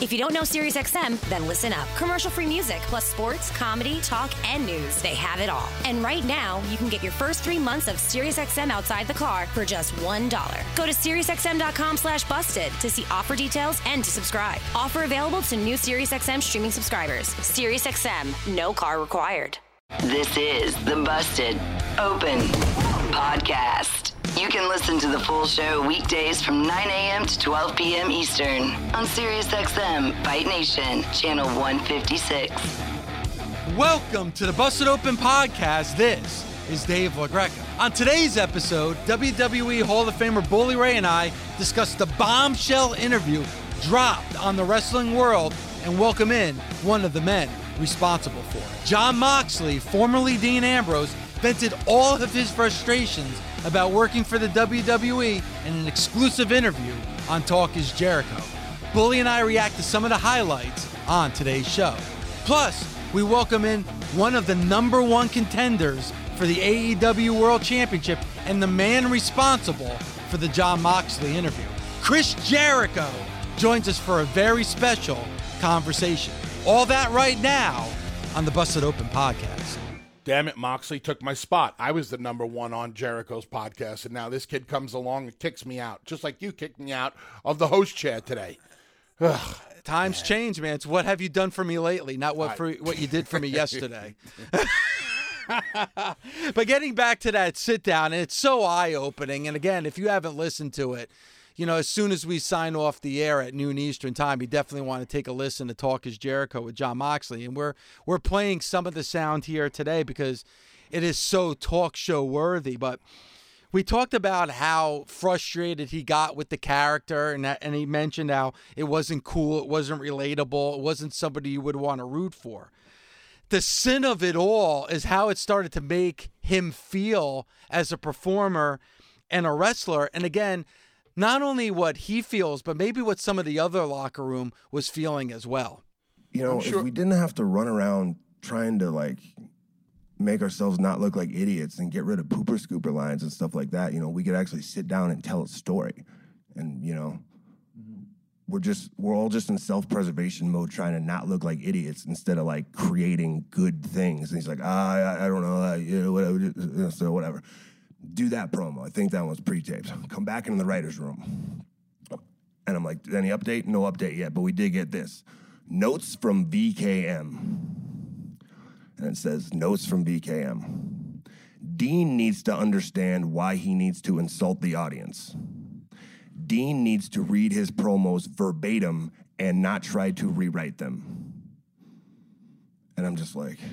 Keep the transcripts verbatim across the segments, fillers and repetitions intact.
If you don't know SiriusXM, then listen up. Commercial-free music, plus sports, comedy, talk, and news. They have it all. And right now, you can get your first three months of SiriusXM outside the car for just one dollar. Go to SiriusXM.com slash busted to see offer details and to subscribe. Offer available to new SiriusXM streaming subscribers. SiriusXM, no car required. This is the Busted Open Podcast. You can listen to the full show weekdays from nine a.m. to twelve p.m. Eastern on SiriusXM Fight Nation, channel one fifty-six. Welcome to the Busted Open Podcast. This is Dave LaGreca. On today's episode, W W E Hall of Famer Bully Ray and I discuss the bombshell interview dropped on the wrestling world and welcome in one of the men responsible for it. Jon Moxley, formerly Dean Ambrose, vented all of his frustrations about working for the W W E in an exclusive interview on Talk is Jericho. Bully and I react to some of the highlights on today's show. Plus, we welcome in one of the number one contenders for the A E W World Championship and the man responsible for the Jon Moxley interview. Chris Jericho joins us for a very special conversation. All that right now on the Busted Open Podcast. Damn it, Moxley took my spot. I was the number one on Jericho's podcast, and now this kid comes along and kicks me out, just like you kicked me out of the host chair today. Ugh. Times change, man. It's what have you done for me lately, not what for what you did for me yesterday. But getting back to that sit down, and it's so eye-opening. And again, if you haven't listened to it, you know, as soon as we sign off the air at noon Eastern time, you definitely want to take a listen to Talk is Jericho with Jon Moxley. And we're we're playing some of the sound here today because it is so talk show worthy. But we talked about how frustrated he got with the character, and that, and he mentioned how it wasn't cool, it wasn't relatable, it wasn't somebody you would want to root for. The sin of it all is how it started to make him feel as a performer and a wrestler. And again, not only what he feels, but maybe what some of the other locker room was feeling as well. You know, sure. if we didn't have to run around trying to, like, make ourselves not look like idiots and get rid of pooper scooper lines and stuff like that, you know, we could actually sit down and tell a story. And, you know, we're just, we're all just in self-preservation mode trying to not look like idiots instead of, like, creating good things. And he's like, ah, I, I don't know, uh, you know, whatever, so whatever. Do that promo. I think that one's pre-taped. Come back into the writer's room. And I'm like, any update? No update yet, but we did get this. Notes from V K M. And it says, notes from V K M. Dean needs to understand why he needs to insult the audience. Dean needs to read his promos verbatim and not try to rewrite them. And I'm just like...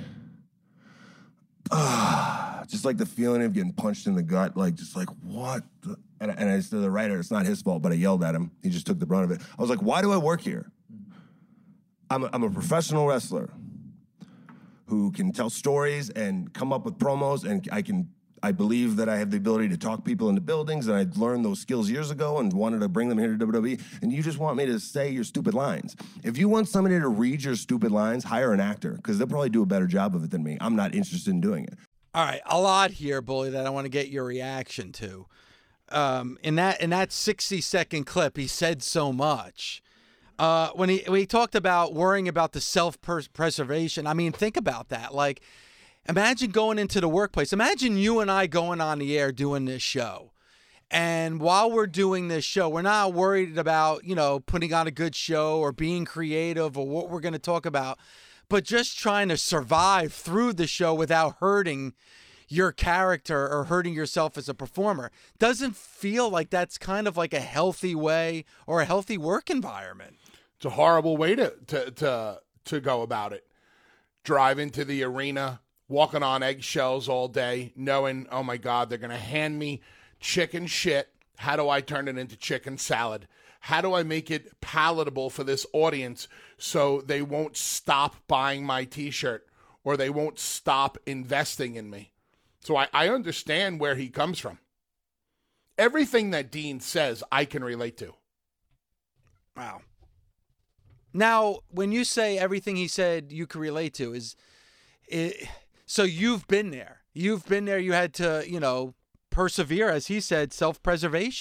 Ah, just like the feeling of getting punched in the gut, like just like what? The? And, and I said to the writer, it's not his fault, but I yelled at him. He just took the brunt of it. I was like, why do I work here? I'm a, I'm a professional wrestler who can tell stories and come up with promos, and I can. I believe that I have the ability to talk people into buildings, and I learned those skills years ago and wanted to bring them here to W W E, and you just want me to say your stupid lines. If you want somebody to read your stupid lines, hire an actor, because they'll probably do a better job of it than me. I'm not interested in doing it. All right, a lot here, Bully, that I want to get your reaction to. Um, in that in that sixty-second clip, he said so much. Uh, when he when he talked about worrying about the self-preservation, I mean, think about that. Like, imagine going into the workplace. Imagine you and I going on the air doing this show. And while we're doing this show, we're not worried about, you know, putting on a good show or being creative or what we're going to talk about, but just trying to survive through the show without hurting your character or hurting yourself as a performer. Doesn't feel like that's kind of like a healthy way or a healthy work environment. It's a horrible way to to to, to go about it. Drive into the arena, walking on eggshells all day, knowing, oh my God, they're going to hand me chicken shit. How do I turn it into chicken salad? How do I make it palatable for this audience so they won't stop buying my t-shirt or they won't stop investing in me? So I, I understand where he comes from. Everything that Dean says, I can relate to. Wow. Now, when you say everything he said you can relate to, is it, so you've been there. You've been there. You had to, you know, persevere, as he said, self-preservation.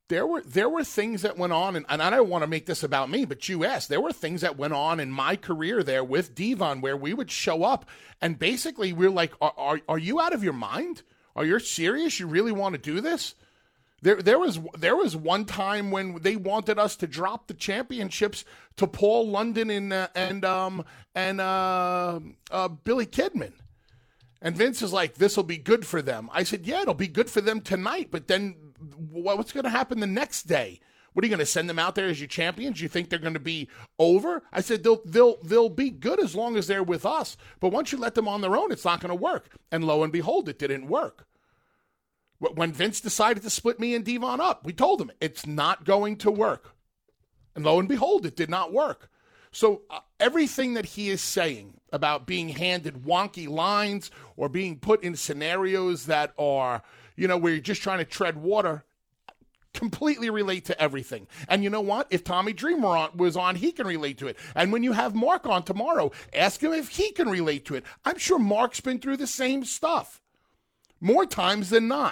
there were there were things that went on, and, and I don't want to make this about me, but you asked. There were things that went on in my career there with Devon where we would show up, and basically we're like, are, are, are you out of your mind? Are you serious? You really want to do this? There, there was there was one time when they wanted us to drop the championships to Paul London and uh, and um and uh, uh, Billy Kidman, and Vince is like, "This will be good for them." I said, "Yeah, it'll be good for them tonight, but then what's going to happen the next day? What are you going to send them out there as your champions? You think they're going to be over?" I said, "They'll they'll they'll be good as long as they're with us, but once you let them on their own, it's not going to work." And lo and behold, it didn't work. When Vince decided to split me and Devon up, we told him it's not going to work. And lo and behold, it did not work. So uh, everything that he is saying about being handed wonky lines or being put in scenarios that are, you know, where you're just trying to tread water, completely relate to everything. And you know what? If Tommy Dreamer on, was on, he can relate to it. And when you have Mark on tomorrow, ask him if he can relate to it. I'm sure Mark's been through the same stuff more times than not.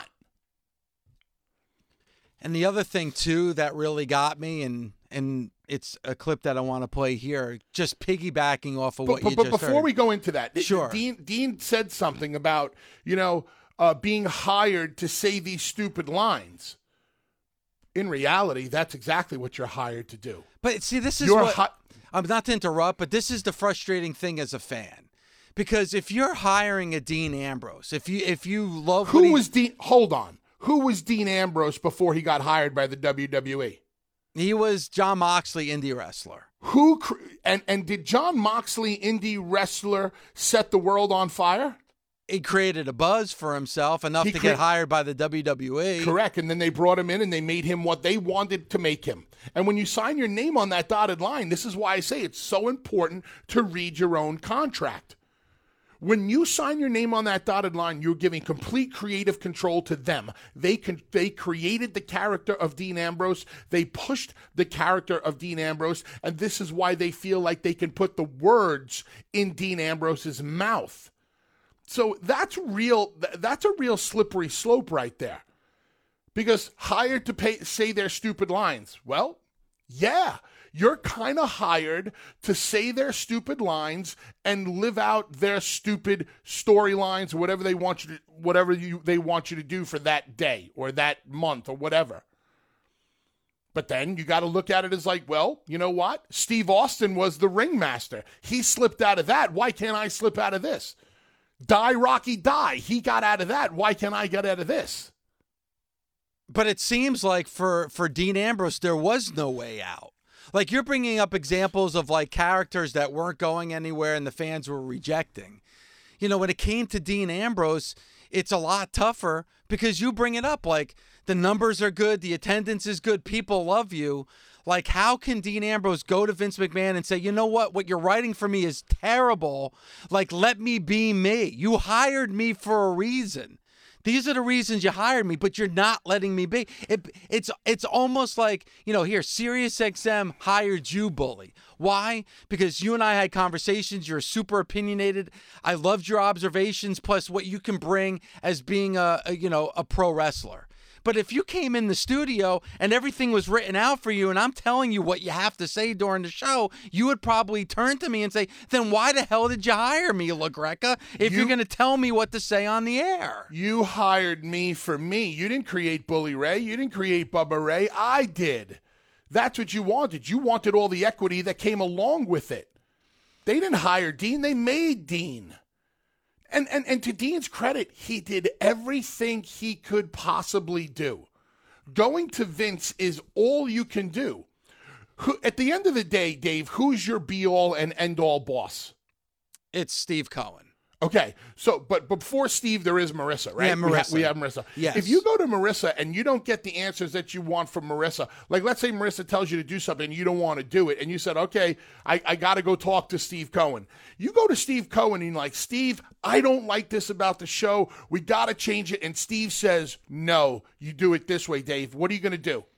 And the other thing, too, that really got me, and and it's a clip that I want to play here, just piggybacking off of but, what but, you but just before heard. we go into that, sure. Dean, Dean said something about, you know, uh, being hired to say these stupid lines. In reality, that's exactly what you're hired to do. But see, this is you're what, hi- I'm not to interrupt, but this is the frustrating thing as a fan. Because if you're hiring a Dean Ambrose, if you if you love Who what he, was Dean? Hold on. Who was Dean Ambrose before he got hired by the W W E? He was Jon Moxley, indie wrestler. Who and and did Jon Moxley, indie wrestler, set the world on fire? He created a buzz for himself enough He to cre- get hired by the W W E. Correct, and then they brought him in and they made him what they wanted to make him. And when you sign your name on that dotted line, this is why I say it's so important to read your own contract. When you sign your name on that dotted line, you're giving complete creative control to them. They can, they created the character of Dean Ambrose. They pushed the character of Dean Ambrose, and this is why they feel like they can put the words in Dean Ambrose's mouth. So that's real. That's a real slippery slope right there. Because hired to pay, say their stupid lines. Well, yeah. You're kind of hired to say their stupid lines and live out their stupid storylines or whatever they want you to, whatever you they want you to do for that day or that month or whatever. But then you got to look at it as like, well, you know what? Steve Austin was the ringmaster. He slipped out of that. Why can't I slip out of this? Die Rocky Die. He got out of that. Why can't I get out of this? But it seems like for, for Dean Ambrose, there was no way out. Like, you're bringing up examples of, like, characters that weren't going anywhere and the fans were rejecting. You know, when it came to Dean Ambrose, it's a lot tougher because you bring it up. Like, the numbers are good, the attendance is good, people love you. Like, how can Dean Ambrose go to Vince McMahon and say, you know what, what you're writing for me is terrible. Like, let me be me. You hired me for a reason. These are the reasons you hired me, but you're not letting me be. It, it's it's almost like, you know, here, SiriusXM hired you, Bully. Why? Because you and I had conversations. You're super opinionated. I loved your observations, plus what you can bring as being a, a you know, a pro wrestler. But if you came in the studio and everything was written out for you and I'm telling you what you have to say during the show, you would probably turn to me and say, then why the hell did you hire me, LaGreca, if you, you're going to tell me what to say on the air? You hired me for me. You didn't create Bully Ray. You didn't create Bubba Ray. I did. That's what you wanted. You wanted all the equity that came along with it. They didn't hire Dean. They made Dean. And, and and to Dean's credit, he did everything he could possibly do. Going to Vince is all you can do. Who, at the end of the day, Dave, who's your be-all and end-all boss? It's Steve Cohen. Okay, so, but before Steve, there is Marissa, right? Yeah, Marissa. We, ha- we have Marissa. Yes. If you go to Marissa and you don't get the answers that you want from Marissa, like let's say Marissa tells you to do something and you don't want to do it, and you said, okay, I, I got to go talk to Steve Cohen. You go to Steve Cohen and you're like, Steve, I don't like this about the show. We got to change it. And Steve says, no, you do it this way, Dave. What are you going to do?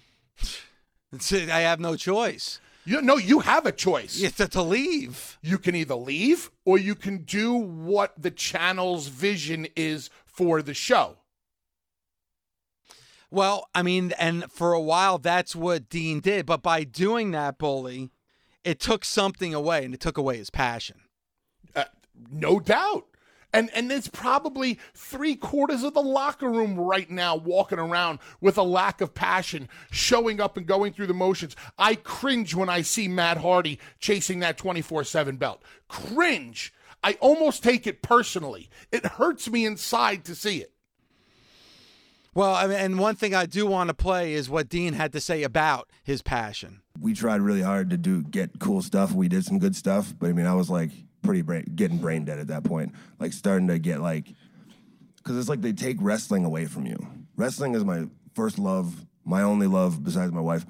I have no choice. You no, you have a choice. You have to leave. You can either leave or you can do what the channel's vision is for the show. Well, I mean, and for a while, that's what Dean did. But by doing that, Bully, it took something away, and it took away his passion. Uh, no doubt. And and there's probably three quarters of the locker room right now walking around with a lack of passion, showing up and going through the motions. I cringe when I see Matt Hardy chasing that twenty-four seven belt. Cringe. I almost take it personally. It hurts me inside to see it. Well, I mean, and one thing I do want to play is what Dean had to say about his passion. We tried really hard to do get cool stuff. We did some good stuff, but I mean, I was like pretty brain, getting brain dead at that point. Like starting to get like, because it's like they take wrestling away from you. Wrestling is my first love, my only love besides my wife.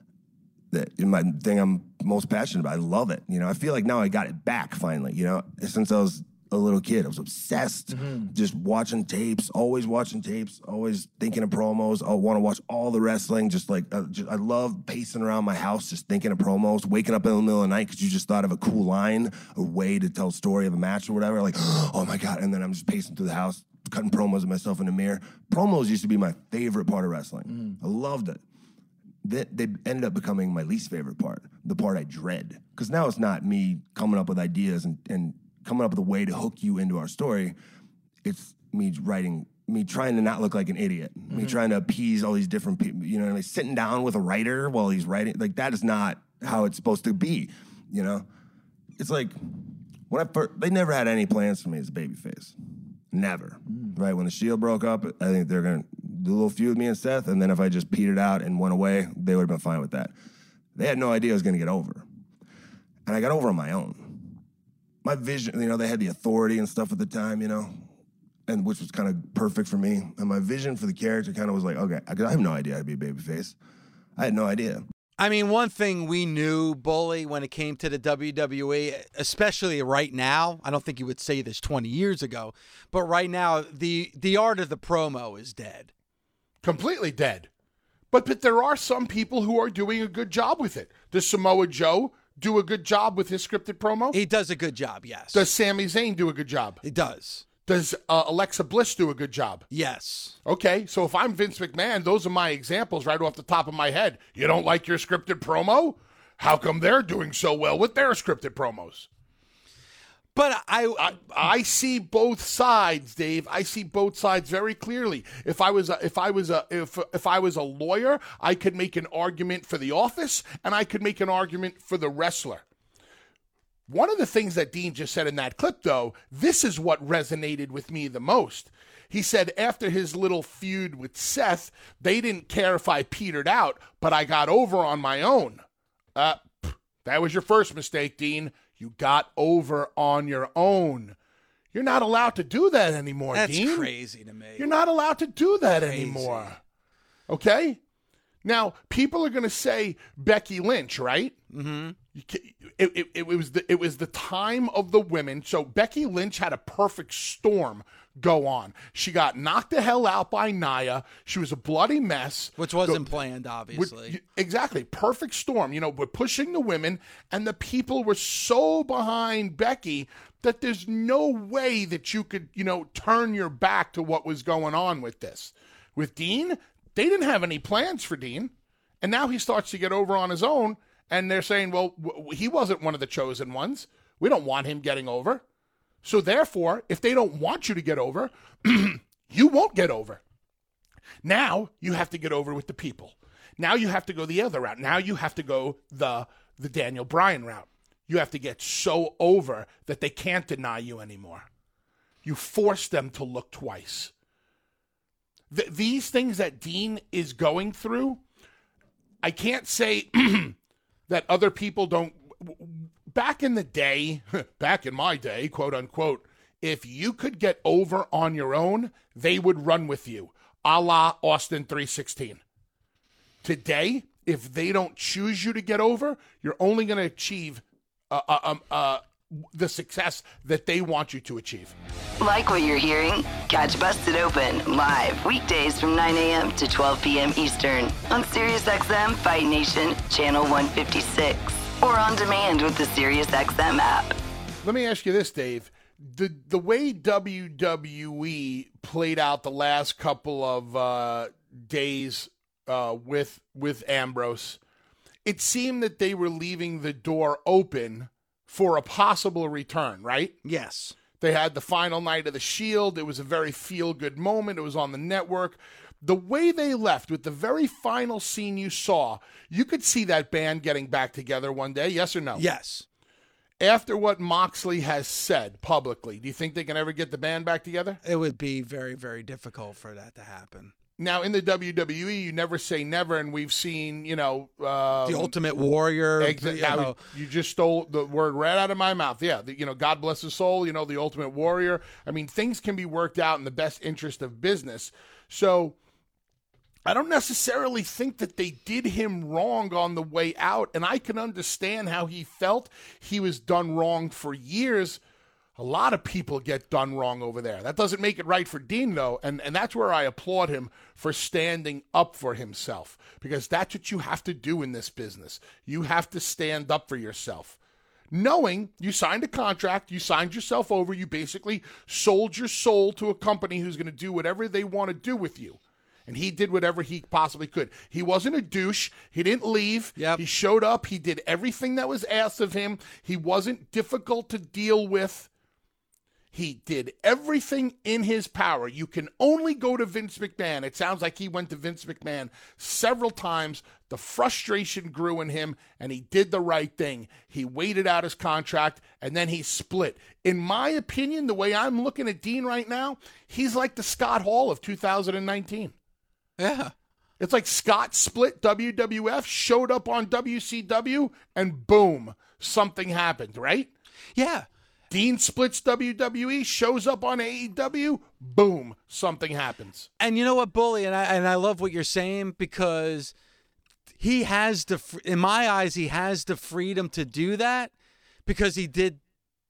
That my thing I'm most passionate about. I love it. You know, I feel like now I got it back finally. You know, since I was a little kid, I was obsessed, mm-hmm. just watching tapes, always watching tapes, always thinking of promos. I want to watch all the wrestling. Just like uh, just, I love pacing around my house, just thinking of promos. Waking up in the middle of the night because you just thought of a cool line, a way to tell a story of a match or whatever. Like, oh my god! And then I'm just pacing through the house, cutting promos of myself in the mirror. Promos used to be my favorite part of wrestling. Mm. I loved it. They, they ended up becoming my least favorite part, the part I dread. Because now it's not me coming up with ideas and, and coming up with a way to hook you into our story. It's me writing, me trying to not look like an idiot, mm-hmm. me trying to appease all these different people, you know, like sitting down with a writer while he's writing. Like, that is not how it's supposed to be, you know? It's like, when I first, they never had any plans for me as a babyface. Never. Mm. Right? When the Shield broke up, I think they're going to do a little feud with me and Seth, and then if I just petered out and went away, they would have been fine with that. They had no idea I was going to get over. And I got over on my own. My vision, you know, they had the authority and stuff at the time, you know, and which was kind of perfect for me. And my vision for the character kind of was like, okay, I have no idea I'd be a babyface. I had no idea. I mean, one thing we knew, Bully, when it came to the W W E, especially right now, I don't think you would say this twenty years ago, but right now, the the art of the promo is dead. Completely dead. But but there are some people who are doing a good job with it. Does Samoa Joe do a good job with his scripted promo? He does a good job, yes. Does Sami Zayn do a good job? He does. Does uh, Alexa Bliss do a good job? Yes. Okay, so if I'm Vince McMahon, those are my examples right off the top of my head. You don't like your scripted promo? How come they're doing so well with their scripted promos? But I, I I see both sides, Dave. I see both sides very clearly. If I was a, if I was a if if I was a lawyer, I could make an argument for the office and I could make an argument for the wrestler. One of the things that Dean just said in that clip, though, this is what resonated with me the most. He said after his little feud with Seth, they didn't care if I petered out, but I got over on my own. Uh, that was your first mistake, Dean. You got over on your own. You're not allowed to do that anymore, That's Dean. That's crazy to me. You're not allowed to do that crazy. anymore. Okay? Now, people are going to say Becky Lynch, right? Mm-hmm. It, it, it, was the, it was the time of the women. So Becky Lynch had a perfect storm go on. She got knocked the hell out by Nia. She was a bloody mess. Which wasn't the, planned, obviously. With, exactly. Perfect storm. You know, we're pushing the women, and the people were so behind Becky that there's no way that you could, you know, turn your back to what was going on with this. With Dean, they didn't have any plans for Dean. And now he starts to get over on his own. And they're saying, well, w- he wasn't one of the chosen ones. We don't want him getting over. So therefore, if they don't want you to get over, you won't get over. Now you have to get over with the people. Now you have to go the other route. Now you have to go the the Daniel Bryan route. You have to get so over that they can't deny you anymore. You force them to look twice. Th- these things that Dean is going through, I can't say that other people don't. Back in the day, back in my day, quote unquote, if you could get over on your own, they would run with you, a la Austin three sixteen. Today, if they don't choose you to get over, you're only going to achieve uh, uh, um, uh, the success that they want you to achieve. Like what you're hearing? Catch Busted Open live weekdays from nine a.m. to twelve p.m. Eastern on SiriusXM Fight Nation Channel one fifty-six or on demand with the SiriusXM app. Let me ask you this, Dave. The the way W W E played out the last couple of uh, days uh, with with Ambrose, it seemed that they were leaving the door open for a possible return, right? Yes. They had the final night of the Shield. It was a very feel-good moment. It was on the network. The way they left with the very final scene you saw, you could see that band getting back together one day, yes or no? Yes. After what Moxley has said publicly, do you think they can ever get the band back together? It would be very, very difficult for that to happen. Now, in the W W E, you never say never, and we've seen, you know... Um, the Ultimate Warrior. Exa- you, now, know. you just stole the word right out of my mouth. Yeah, the, you know, God bless his soul, you know, the Ultimate Warrior. I mean, things can be worked out in the best interest of business. So... I don't necessarily think that they did him wrong on the way out, and I can understand how he felt. He was done wrong for years. A lot of people get done wrong over there. That doesn't make it right for Dean, though, and, and that's where I applaud him for standing up for himself, because that's what you have to do in this business. You have to stand up for yourself. Knowing you signed a contract, you signed yourself over, you basically sold your soul to a company who's going to do whatever they want to do with you. And he did whatever he possibly could. He wasn't a douche. He didn't leave. Yep. He showed up. He did everything that was asked of him. He wasn't difficult to deal with. He did everything in his power. You can only go to Vince McMahon. It sounds like he went to Vince McMahon several times. The frustration grew in him, and he did the right thing. He waited out his contract, and then he split. In my opinion, the way I'm looking at Dean right now, he's like the Scott Hall of two thousand nineteen. Yeah. It's like Scott split W W F, showed up on W C W, and boom, something happened, right? Yeah. Dean splits W W E, shows up on A E W, boom, something happens. And you know what, Bully, and I and I love what you're saying, because he has the, in my eyes, he has the freedom to do that because he did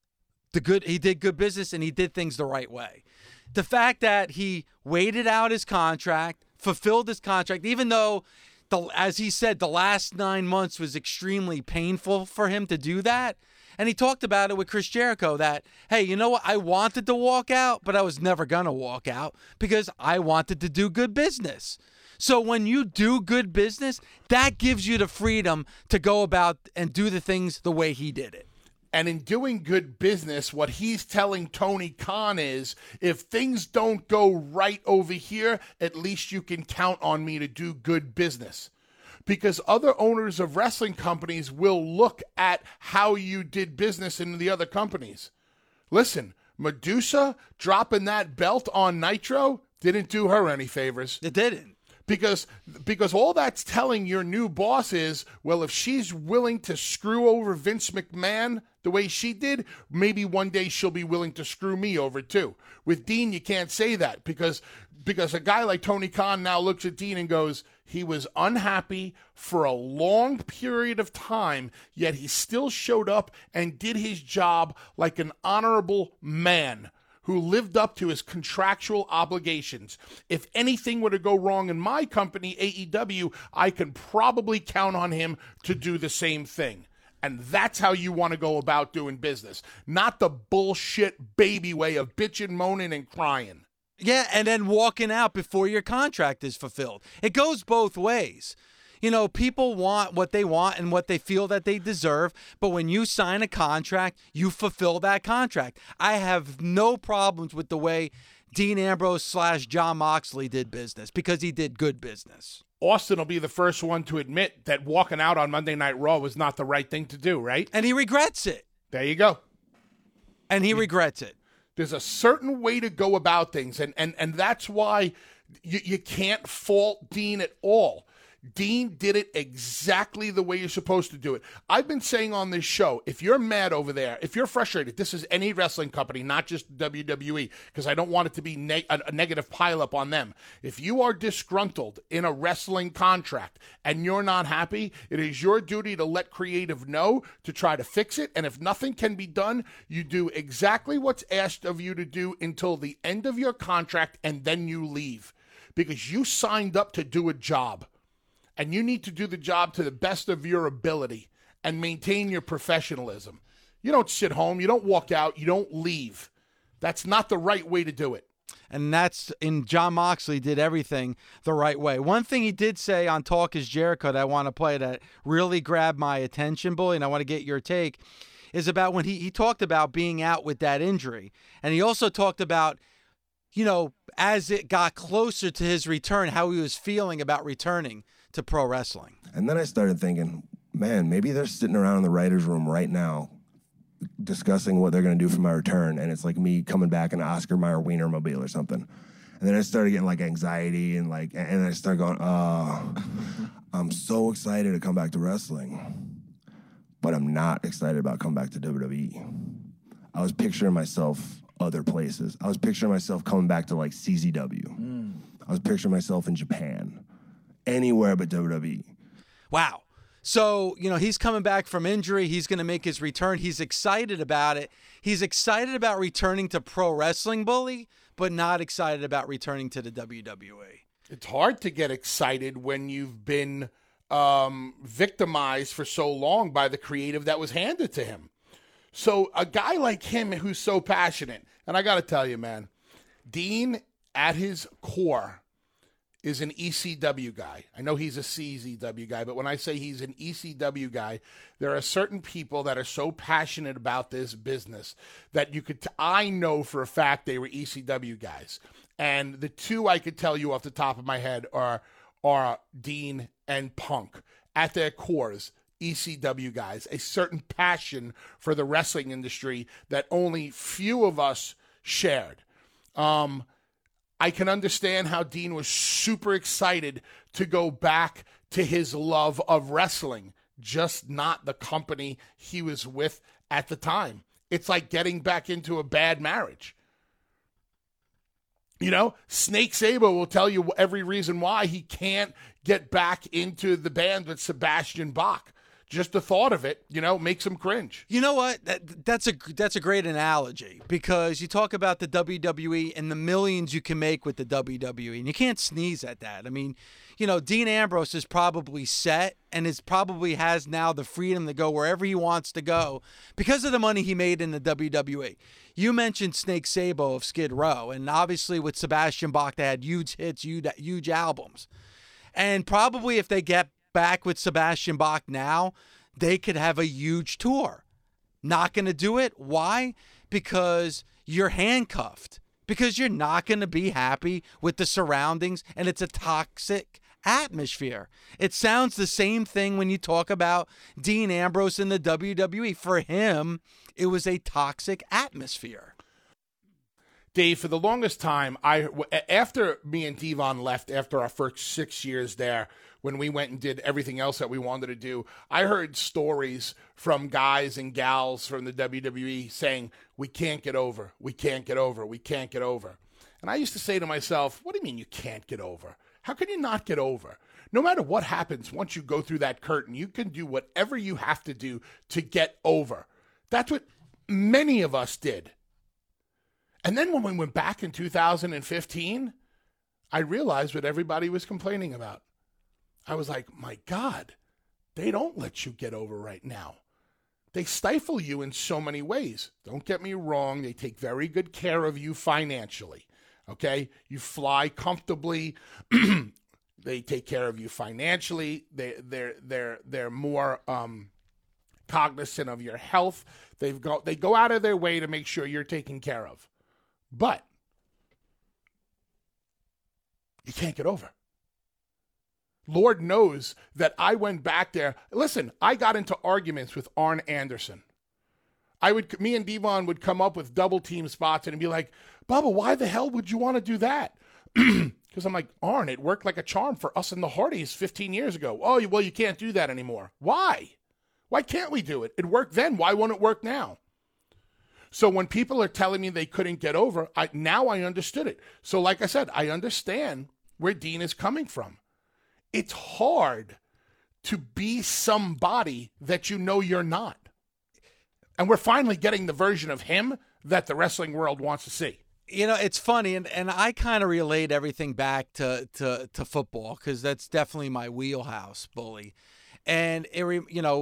the good, he did good business and he did things the right way. The fact that he waited out his contract, fulfilled his contract, even though, the, as he said, the last nine months was extremely painful for him to do that. And he talked about it with Chris Jericho that, hey, you know what? I wanted to walk out, but I was never going to walk out because I wanted to do good business. So when you do good business, that gives you the freedom to go about and do the things the way he did it. And in doing good business, what he's telling Tony Khan is, if things don't go right over here, at least you can count on me to do good business. Because other owners of wrestling companies will look at how you did business in the other companies. Listen, Medusa dropping that belt on Nitro didn't do her any favors. It didn't. Because because all that's telling your new boss is, well, if she's willing to screw over Vince McMahon the way she did, maybe one day she'll be willing to screw me over too. With Dean, you can't say that because because a guy like Tony Khan now looks at Dean and goes, he was unhappy for a long period of time, yet he still showed up and did his job like an honorable man who lived up to his contractual obligations. If anything were to go wrong in my company, A E W, I can probably count on him to do the same thing. And that's how you want to go about doing business, not the bullshit baby way of bitching, moaning, and crying. Yeah, and then walking out before your contract is fulfilled. It goes both ways. You know, people want what they want and what they feel that they deserve, but when you sign a contract, you fulfill that contract. I have no problems with the way Dean Ambrose slash Jon Moxley did business because he did good business. Austin will be the first one to admit that walking out on Monday Night Raw was not the right thing to do, right? And he regrets it. There you go. And he regrets it. There's a certain way to go about things, and and, and that's why you, you can't fault Dean at all. Dean did it exactly the way you're supposed to do it. I've been saying on this show, if you're mad over there, if you're frustrated, this is any wrestling company, not just W W E, because I don't want it to be ne- a, a negative pileup on them. If you are disgruntled in a wrestling contract and you're not happy, it is your duty to let creative know to try to fix it. And if nothing can be done, you do exactly what's asked of you to do until the end of your contract, and then you leave. Because you signed up to do a job. And you need to do the job to the best of your ability and maintain your professionalism. You don't sit home. You don't walk out. You don't leave. That's not the right way to do it. And that's in John Moxley did everything the right way. One thing he did say on Talk is Jericho that I want to play that really grabbed my attention, Bully, and I want to get your take, is about when he, he talked about being out with that injury. And he also talked about, you know, as it got closer to his return, how he was feeling about returning to pro wrestling. And then I started thinking, man, maybe they're sitting around in the writer's room right now discussing what they're going to do for my return, and it's like me coming back in an Oscar Mayer Wienermobile or something. And then I started getting like anxiety and like, and I started going, oh, I'm so excited to come back to wrestling, but I'm not excited about coming back to W W E. I was picturing myself other places. I was picturing myself coming back to like C Z W. Mm. I was picturing myself in Japan, anywhere but W W E. Wow. So, you know, he's coming back from injury. He's going to make his return. He's excited about it. He's excited about returning to pro wrestling, Bully, but not excited about returning to the W W E. It's hard to get excited when you've been um, victimized for so long by the creative that was handed to him. So a guy like him who's so passionate, and I got to tell you, man, Dean at his core is an E C W guy. I know he's a C Z W guy, but when I say he's an E C W guy, there are certain people that are so passionate about this business that you could, t- I know for a fact they were E C W guys. And the two I could tell you off the top of my head are, are Dean and Punk. At their cores, E C W guys, a certain passion for the wrestling industry that only few of us shared. Um, I can understand how Dean was super excited to go back to his love of wrestling, just not the company he was with at the time. It's like getting back into a bad marriage. You know, Snake Sabre will tell you every reason why he can't get back into the band with Sebastian Bach. Just the thought of it, you know, makes him cringe. You know what? That, that's a that's a great analogy, because you talk about the W W E and the millions you can make with the W W E, and you can't sneeze at that. I mean, you know, Dean Ambrose is probably set and is probably has now the freedom to go wherever he wants to go because of the money he made in the W W E. You mentioned Snake Sabre of Skid Row, and obviously with Sebastian Bach, they had huge hits, huge, huge albums. And probably if they get back with Sebastian Bach now, they could have a huge tour. Not going to do it. Why? Because you're handcuffed. Because you're not going to be happy with the surroundings, and it's a toxic atmosphere. It sounds the same thing when you talk about Dean Ambrose in the W W E. For him, it was a toxic atmosphere. Dave, for the longest time, I after me and Devon left after our first six years there, when we went and did everything else that we wanted to do, I heard stories from guys and gals from the W W E saying, we can't get over, we can't get over, we can't get over. And I used to say to myself, what do you mean you can't get over? How can you not get over? No matter what happens, once you go through that curtain, you can do whatever you have to do to get over. That's what many of us did. And then when we went back in two thousand fifteen, I realized what everybody was complaining about. I was like, my God, they don't let you get over right now. They stifle you in so many ways. Don't get me wrong. They take very good care of you financially. Okay? You fly comfortably. They take care of you financially. They, they're, they're, they're more um, cognizant of your health. They've go, they go out of their way to make sure you're taken care of. But you can't get over. Lord knows that I went back there. Listen, I got into arguments with Arn Anderson. I would, me and Devon would come up with double team spots and be like, Bubba, why the hell would you want to do that? Because I'm like, Arn, it worked like a charm for us and the Hardys fifteen years ago. Oh, well, you can't do that anymore. Why? Why can't we do it? It worked then. Why won't it work now? So when people are telling me they couldn't get over, I, now I understood it. So like I said, I understand where Dean is coming from. It's hard to be somebody that you know you're not. And we're finally getting the version of him that the wrestling world wants to see. You know, it's funny, and, and I kind of relate everything back to, to, to football, because that's definitely my wheelhouse, Bully. And, it, you know,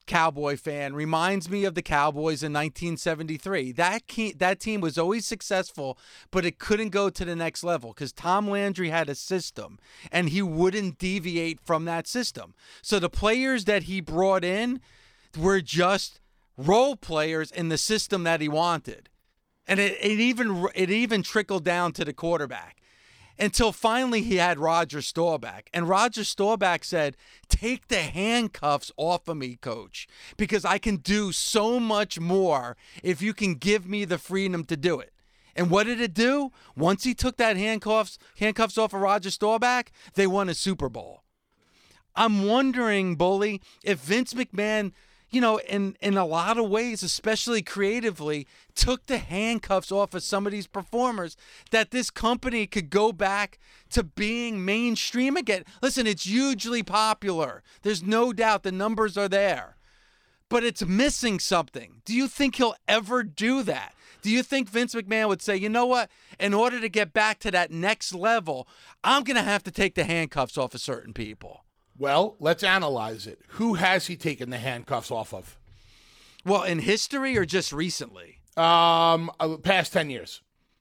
Cowboy fan reminds me of the Cowboys in nineteen seventy-three. That key, that team was always successful, but it couldn't go to the next level because Tom Landry had a system, and he wouldn't deviate from that system. So the players that he brought in were just role players in the system that he wanted. And it, it even it even trickled down to the quarterback. Until finally he had Roger Staubach. And Roger Staubach said, take the handcuffs off of me, coach, because I can do so much more if you can give me the freedom to do it. And what did it do? Once he took that handcuffs, handcuffs off of Roger Staubach, they won a Super Bowl. I'm wondering, Bully, if Vince McMahon, you know, in, in a lot of ways, especially creatively, took the handcuffs off of some of these performers, that this company could go back to being mainstream again. Listen, it's hugely popular. There's no doubt the numbers are there. But it's missing something. Do you think he'll ever do that? Do you think Vince McMahon would say, you know what, in order to get back to that next level, I'm going to have to take the handcuffs off of certain people? Well, let's analyze it. Who has he taken the handcuffs off of? Well, in history or just recently? Um, past ten years.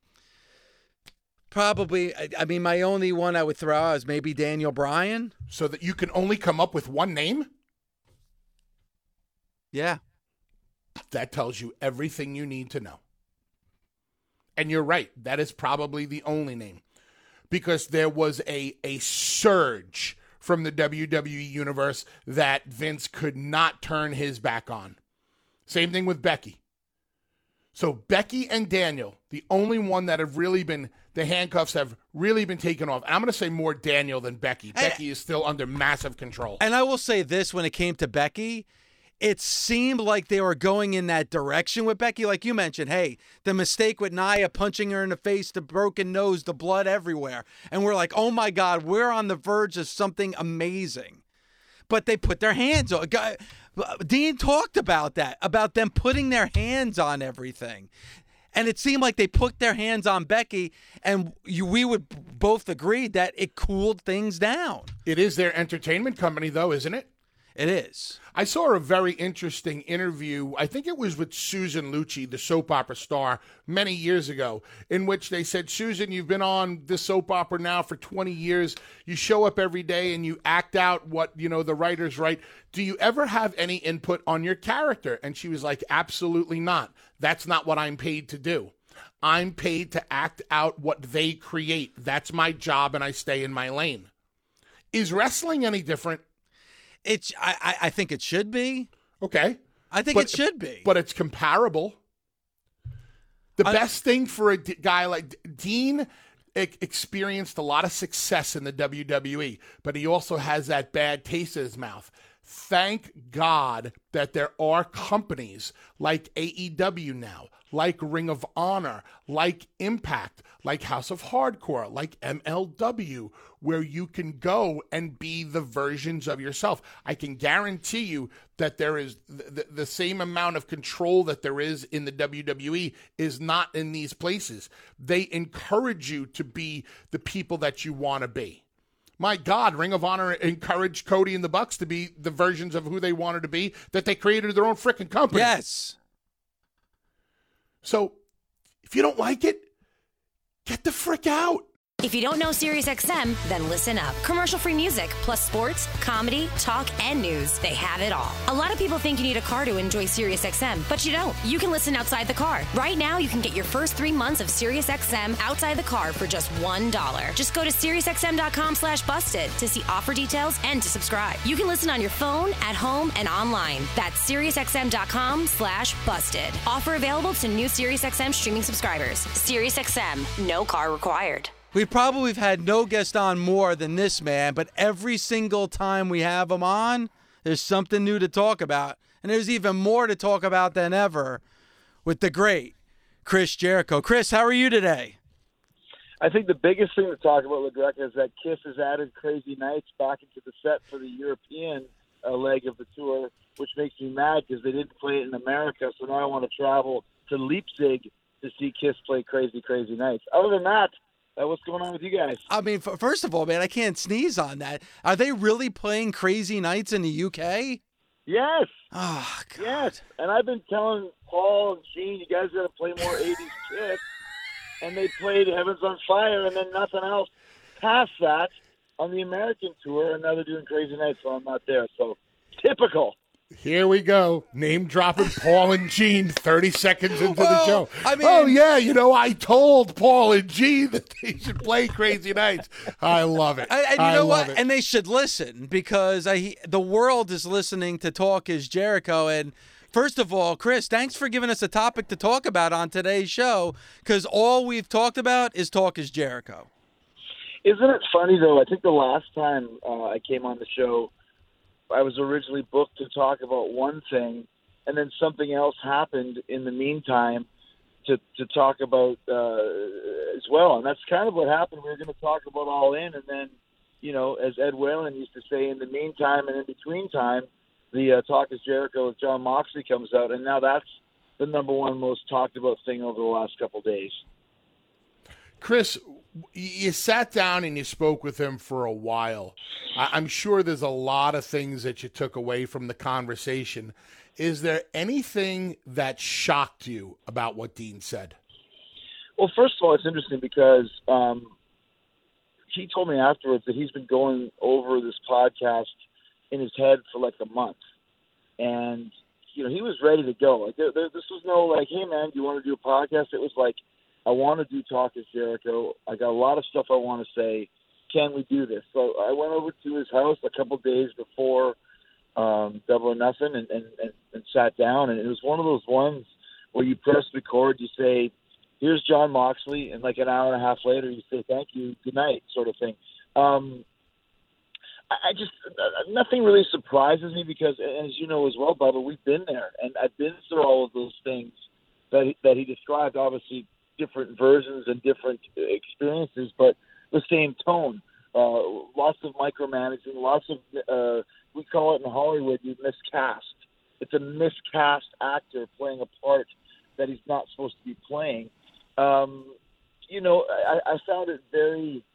Probably. I, I mean, my only one I would throw out is maybe Daniel Bryan. So that you can only come up with one name? Yeah. That tells you everything you need to know. And you're right. That is probably the only name. Because there was a, a surge from the W W E universe that Vince could not turn his back on. Same thing with Becky. So Becky and Daniel, the only one that have really been, the handcuffs have really been taken off. And I'm going to say more Daniel than Becky. And, Becky is still under massive control. And I will say this, when it came to Becky, it seemed like they were going in that direction with Becky. Like you mentioned, hey, the mistake with Nia punching her in the face, the broken nose, the blood everywhere. And we're like, oh my God, we're on the verge of something amazing. But they put their hands on. Dean talked about that, about them putting their hands on everything. And it seemed like they put their hands on Becky, and you, we would both agree that it cooled things down. It is their entertainment company, though, isn't it? It is. I saw a very interesting interview. I think it was with Susan Lucci, the soap opera star, many years ago, in which they said, Susan, you've been on this soap opera now for twenty years. You show up every day and you act out what, you know, the writers write. Do you ever have any input on your character? And she was like, absolutely not. That's not what I'm paid to do. I'm paid to act out what they create. That's my job, and I stay in my lane. Is wrestling any different? It's. I, I think it should be. Okay. I think but, it should be. But it's comparable. The I, best thing for a d- guy like Dean experienced a lot of success in the W W E, but he also has that bad taste in his mouth. Thank God that there are companies like A E W now, like Ring of Honor, like Impact, like House of Hardcore, like M L W, where you can go and be the versions of yourself. I can guarantee you that there is the, the same amount of control that there is in the W W E is not in these places. They encourage you to be the people that you want to be. My God, Ring of Honor encouraged Cody and the Bucks to be the versions of who they wanted to be, that they created their own freaking company. Yes. So, if you don't like it, get the frick out. If you don't know SiriusXM, then listen up. Commercial-free music, plus sports, comedy, talk, and news. They have it all. A lot of people think you need a car to enjoy SiriusXM, but you don't. You can listen outside the car. Right now, you can get your first three months of SiriusXM outside the car for just one dollar. Just go to SiriusXM.com slash busted to see offer details and to subscribe. You can listen on your phone, at home, and online. That's SiriusXM.com slash busted. Offer available to new SiriusXM streaming subscribers. SiriusXM, no car required. We probably have had no guest on more than this man, but every single time we have him on, there's something new to talk about. And there's even more to talk about than ever with the great Chris Jericho. Chris, how are you today? I think the biggest thing to talk about, LaGreca, is that Kiss has added Crazy Nights back into the set for the European uh, leg of the tour, which makes me mad because they didn't play it in America, so now I want to travel to Leipzig to see Kiss play Crazy, Crazy Nights. Other than that, Uh, what's going on with you guys? I mean, f- first of all, man, I can't sneeze on that. Are they really playing Crazy Nights in the U K? Yes. Oh, God. Yes. And I've been telling Paul and Gene, you guys got to play more eighties Kiss. And they played Heaven's on Fire and then nothing else past that on the American tour. And now they're doing Crazy Nights, so I'm not there. So typical. Here we go. Name dropping Paul and Gene thirty seconds into Well, the show. I mean- oh, yeah, you know, I told Paul and Gene that they should play Crazy Nights. I love it. And, and you I know love what? it. And they should listen because I the world is listening to Talk is Jericho. And first of all, Chris, thanks for giving us a topic to talk about on today's show because all we've talked about is Talk is Jericho. Isn't it funny, though? I think the last time uh, I came on the show, I was originally booked to talk about one thing, and then something else happened in the meantime to to talk about uh, as well. And that's kind of what happened. We were going to talk about All In, and then, you know, as Ed Whalen used to say, in the meantime and in between time, the uh, Talk is Jericho with John Moxley comes out, and now that's the number one most talked about thing over the last couple of days. Chris, you sat down and you spoke with him for a while. I'm sure there's a lot of things that you took away from the conversation. Is there anything that shocked you about what Dean said? Well, first of all, it's interesting because um, he told me afterwards that he's been going over this podcast in his head for like a month. And, you know, he was ready to go. Like, there, there, this was no like, hey, man, do you want to do a podcast? It was like, I want to do Talk is Jericho. I got a lot of stuff I want to say. Can we do this? So I went over to his house a couple of days before um, Double or Nothing and, and, and, and sat down. And it was one of those ones where you press record, you say, here's John Moxley, and like an hour and a half later you say, thank you, good night, sort of thing. Um, I, I just – nothing really surprises me because, as you know as well, Bubba, we've been there. And I've been through all of those things that he, that he described, obviously – different versions and different experiences, but the same tone. Uh, lots of micromanaging, lots of, uh, we call it in Hollywood, you miscast. It's a miscast actor playing a part that he's not supposed to be playing. Um, you know, I, I found it very,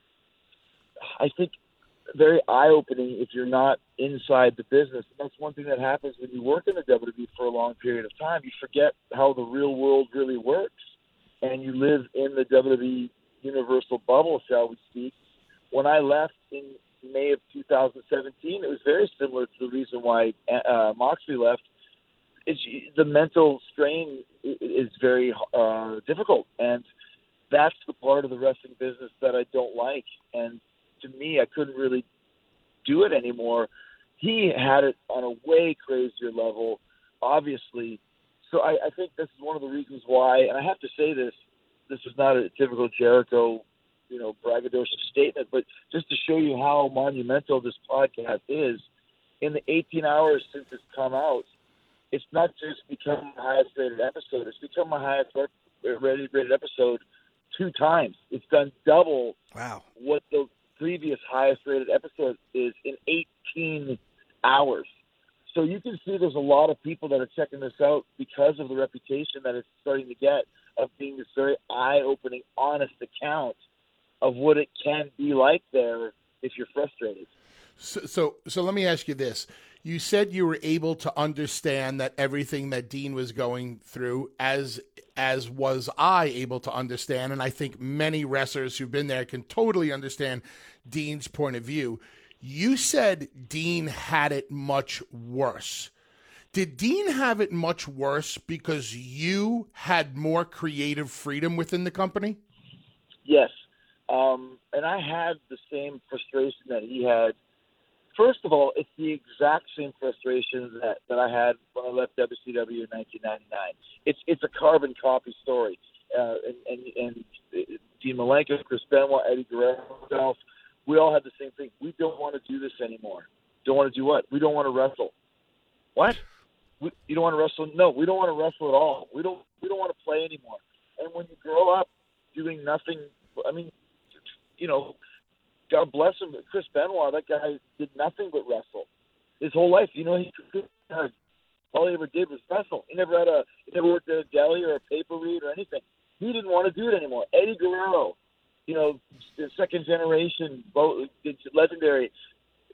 I think, very eye-opening if you're not inside the business. And that's one thing that happens when you work in the W W E for a long period of time. You forget how the real world really works. And you live in the W W E universal bubble, shall we speak. When I left in May of two thousand seventeen, it was very similar to the reason why uh, Moxley left. It's, the mental strain is very uh, difficult, and that's the part of the wrestling business that I don't like. And to me, I couldn't really do it anymore. He had it on a way crazier level, obviously. So I, I think this is one of the reasons why, and I have to say this, this is not a typical Jericho, you know, braggadocious statement, but just to show you how monumental this podcast is, in the eighteen hours since it's come out, it's not just become the highest rated episode, it's become my highest rated, rated episode two times. It's done double Wow. what the previous highest rated episode is in eighteen hours. So you can see there's a lot of people that are checking this out because of the reputation that it's starting to get of being this very eye-opening, honest account of what it can be like there if you're frustrated. So, so, so let me ask you this. You said you were able to understand that everything that Dean was going through, as as was I able to understand, and I think many wrestlers who've been there can totally understand Dean's point of view. You said Dean had it much worse. Did Dean have it much worse because you had more creative freedom within the company? Yes. Um, and I had the same frustration that he had. First of all, it's the exact same frustration that, that I had when I left W C W in nineteen ninety-nine. It's it's a carbon copy story. Uh, and, and, and Dean Malenko, Chris Benoit, Eddie Guerrero, we all had the same thing. We don't want to do this anymore. Don't want to do what? We don't want to wrestle. What? We, you don't want to wrestle? No, we don't want to wrestle at all. We don't. We don't want to play anymore. And when you grow up doing nothing, I mean, you know, God bless him, Chris Benoit. That guy did nothing but wrestle his whole life. You know, he uh, all he ever did was wrestle. He never had a. He never worked at a deli or a paper route or anything. He didn't want to do it anymore. Eddie Guerrero. You know, the second generation, legendary.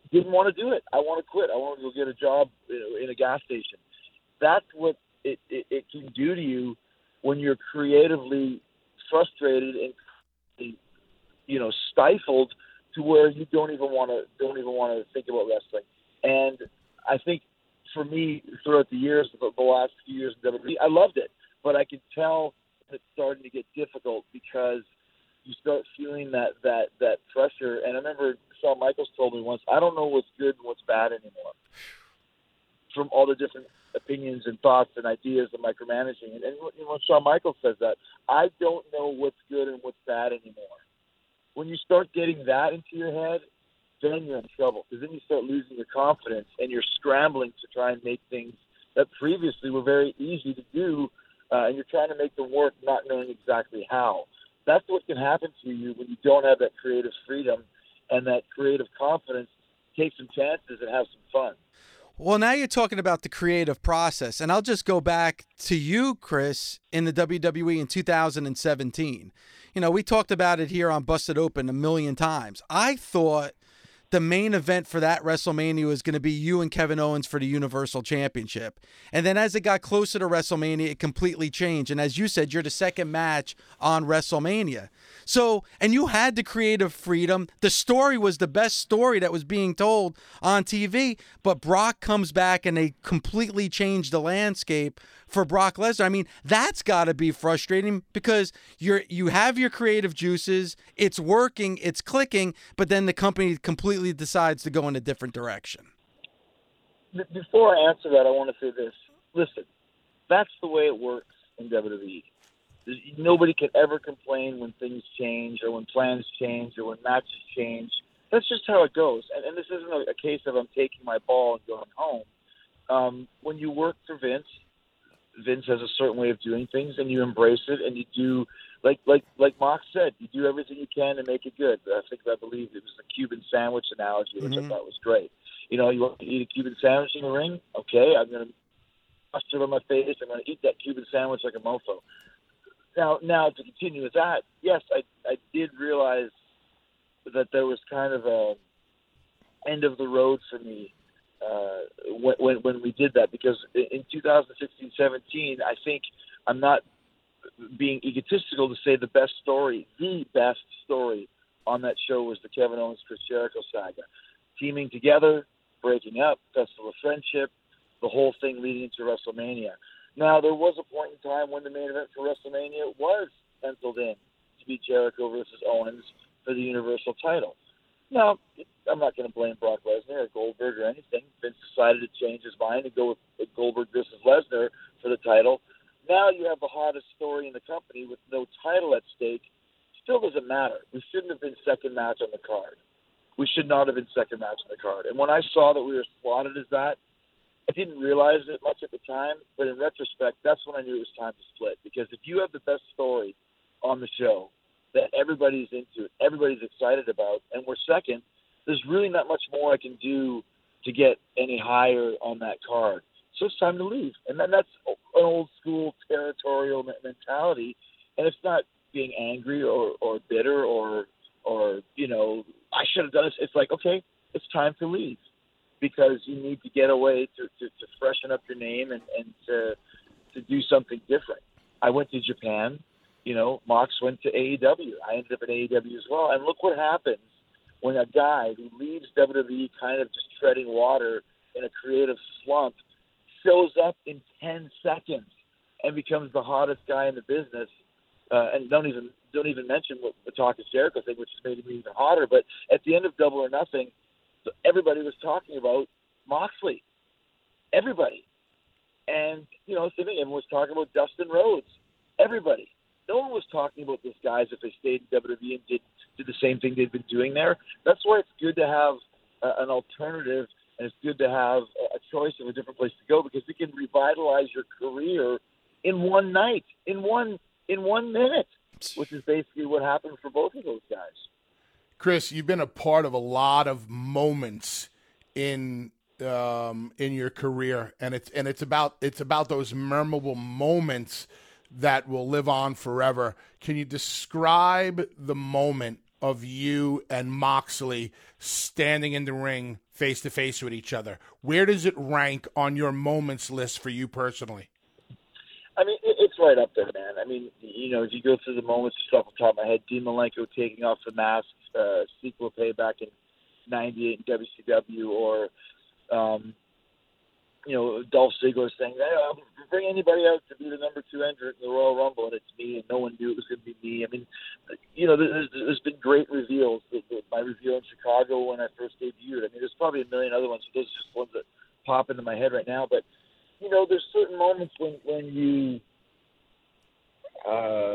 didn't want to do it. I want to quit. I want to go get a job in a gas station. That's what it, it, it can do to you when you're creatively frustrated and, you know, stifled to where you don't even want to don't even want to think about wrestling. And I think for me, throughout the years, the, the last few years in W W E, I loved it, but I could tell it's starting to get difficult because you start feeling that that that pressure. And I remember Shawn Michaels told me once, I don't know what's good and what's bad anymore, from all the different opinions and thoughts and ideas of micromanaging. And, and you know, when Shawn Michaels says that, I don't know what's good and what's bad anymore. When you start getting that into your head, then you're in trouble, because then you start losing your confidence and you're scrambling to try and make things that previously were very easy to do, uh, and you're trying to make them work not knowing exactly how. That's what can happen to you when you don't have that creative freedom and that creative confidence. Take some chances and have some fun. Well, now you're talking about the creative process, and I'll just go back to you, Chris, in the W W E in two thousand seventeen. You know, we talked about it here on Busted Open a million times. I thought the main event for that WrestleMania was going to be you and Kevin Owens for the Universal Championship. And then as it got closer to WrestleMania, it completely changed. And as you said, you're the second match on WrestleMania. So, and you had the creative freedom. The story was the best story that was being told on T V, but Brock comes back and they completely changed the landscape for Brock Lesnar. I mean, that's got to be frustrating because you're you have your creative juices, it's working, it's clicking, but then the company completely decides to go in a different direction. Before I answer that, I want to say this. Listen, that's the way it works in W W E. Nobody can ever complain when things change or when plans change or when matches change. That's just how it goes. And, and this isn't a, a case of I'm taking my ball and going home. Um, when you work for Vince, Vince has a certain way of doing things, and you embrace it, and you do, like like like Mox said, you do everything you can to make it good. I think I believe it was the Cuban sandwich analogy, which mm-hmm. I thought was great. You know, you want to eat a Cuban sandwich in the ring? Okay, I'm going to mustard on my face. I'm going to eat that Cuban sandwich like a mofo. Now, now to continue with that, yes, I I did realize that there was kind of a end of the road for me uh, when, when when we did that, because in two thousand sixteen seventeen, I think I'm not being egotistical to say the best story, the best story on that show was the Kevin Owens Chris Jericho saga, teaming together, breaking up, Festival of Friendship, the whole thing leading into WrestleMania. Now, there was a point in time when the main event for WrestleMania was penciled in to be Jericho versus Owens for the Universal title. Now, I'm not going to blame Brock Lesnar or Goldberg or anything. Vince decided to change his mind and go with Goldberg versus Lesnar for the title. Now you have the hottest story in the company with no title at stake. Still doesn't matter. We shouldn't have been second match on the card. We should not have been second match on the card. And when I saw that we were slotted as that, I didn't realize it much at the time, but in retrospect, that's when I knew it was time to split. Because if you have the best story on the show that everybody's into, everybody's excited about, and we're second, there's really not much more I can do to get any higher on that card. So it's time to leave. And then that's an old school territorial mentality. And it's not being angry or, or bitter or, or, you know, I should have done this. It's like, okay, it's time to leave, because you need to get away to, to, to freshen up your name and, and to to do something different. I went to Japan. You know, Mox went to A E W. I ended up in A E W as well. And look what happens when a guy who leaves W W E kind of just treading water in a creative slump shows up in ten seconds and becomes the hottest guy in the business. Uh, and don't even don't even mention what the Talk is Jericho thing, which has made him even hotter. But at the end of Double or Nothing, everybody was talking about Moxley. Everybody. And, you know, everyone was talking about Dustin Rhodes. Everybody. No one was talking about these guys if they stayed in W W E and did, did the same thing they've been doing there. That's why it's good to have uh, an alternative, and it's good to have a choice of a different place to go, because it can revitalize your career in one night, in one in one minute, which is basically what happened for both of those guys. Chris, you've been a part of a lot of moments in um, in your career, and it's and it's about it's about those memorable moments that will live on forever. Can you describe the moment of you and Moxley standing in the ring face to face with each other. Where does it rank on your moments list for you personally? I mean, it, it's right up there, man. I mean, you know, as you go through the moments, just off the top of my head, Dean Malenko taking off the mask, uh, sequel pay back in ninety-eight in W C W, or, um, you know, Dolph Ziggler saying, hey, I'll bring anybody out to be the number two entrant in the Royal Rumble, and it's me, and no one knew it was going to be me. I mean, you know, there's, there's been great reveals. My reveal in Chicago when I first debuted. I mean, there's probably a million other ones, but those are just ones that pop into my head right now. But, you know, there's certain moments when, when you, uh,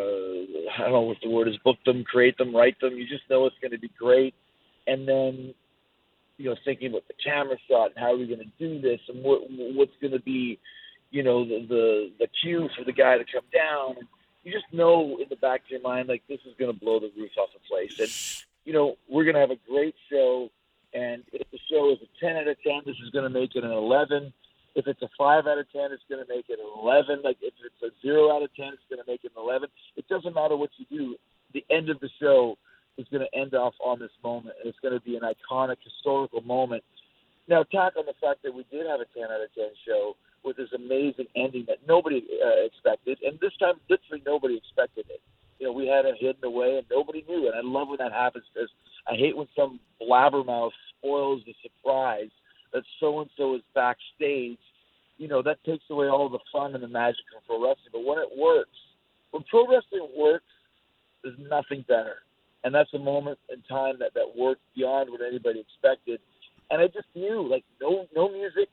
I don't know what the word is, book them, create them, write them. You just know it's going to be great. And then, you know, thinking about the camera shot and how are we going to do this and what, what's going to be, you know, the, the the cue for the guy to come down. And you just know in the back of your mind, like, this is going to blow the roof off the place. And, you know, we're going to have a great show. And if the show is a ten out of ten, this is going to make it an eleven. If it's a five out of ten, it's going to make it an eleven. Like, if it's a zero out of ten, it's going to make it an eleven. It doesn't matter what you do. The end of the show is going to end off on this moment, and it's going to be an iconic historical moment. Now, tack on the fact that we did have a ten out of ten show with this amazing ending that nobody uh, expected, and this time, literally nobody expected it. You know, we had it hidden away, and nobody knew, and I love when that happens, because I hate when some blabbermouth spoils the surprise that so-and-so is backstage. You know, that takes away all the fun and the magic from pro wrestling. But when it works, when pro wrestling works, there's nothing better. And that's a moment in time that, that worked beyond what anybody expected. And I just knew, like, no no music,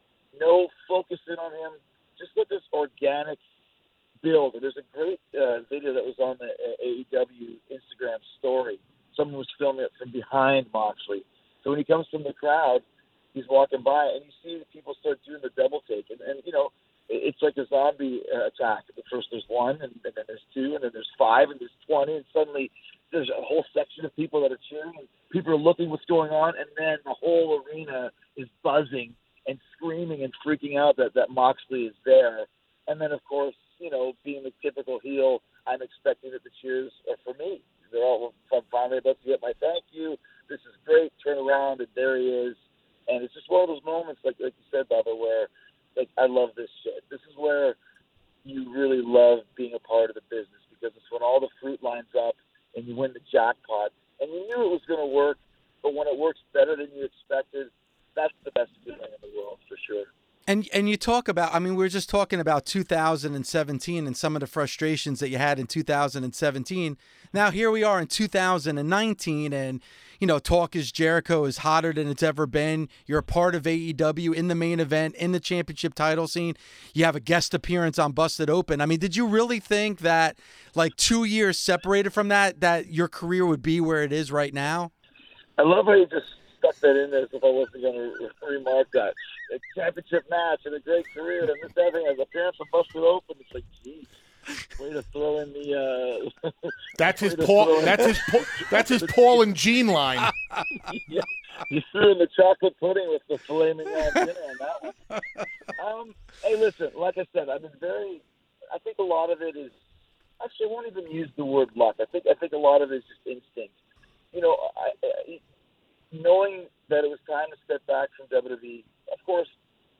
no focusing on him, just let this organic build. And there's a great uh, video that was on the A E W Instagram story. Someone was filming it from behind Moxley. So when he comes from the crowd, he's walking by, and you see the people start doing the double take. And, and you know, it's like a zombie uh, attack. At first there's one, and, and then there's two, and then there's five, and there's twenty, and suddenly there's a whole section of people that are cheering, and people are looking what's going on, and then the whole arena is buzzing and screaming and freaking out that, that Moxley is there. And then, of course, you know, being the typical heel, I'm expecting that the cheers are for me. They're all, I'm finally about to get my thank you. This is great. Turn around, and there he is. And it's just one of those moments, like like you said, Bubba, where, like, I love this shit. This is where you really love being a part of the business, because it's when all the fruit lines up and you win the jackpot. And you knew it was going to work, but when it works better than you expected, that's the best feeling in the world, for sure. And and you talk about, I mean, we were just talking about two thousand seventeen and some of the frustrations that you had in two thousand seventeen. Now here we are in two thousand nineteen, and, you know, Talk is Jericho is hotter than it's ever been. You're a part of A E W in the main event, in the championship title scene. You have a guest appearance on Busted Open. I mean, did you really think that, like, two years separated from that, that your career would be where it is right now? I love how you just stuck that in there as if I wasn't going to remark that. A championship match and a great career, and this everything as appearance on Busted Open. It's like, geez, way to throw in the. Uh, that's his Paul. That's his. That's his Paul and Gene line. Yeah, you threw in the chocolate pudding with the filet mignon dinner on that one. Um, hey, listen. Like I said, I've been very. I think a lot of it is. Actually, I won't even use the word luck. I think. I think a lot of it is just instinct. You know, I, I, knowing that it was time to step back from W W E. Of course,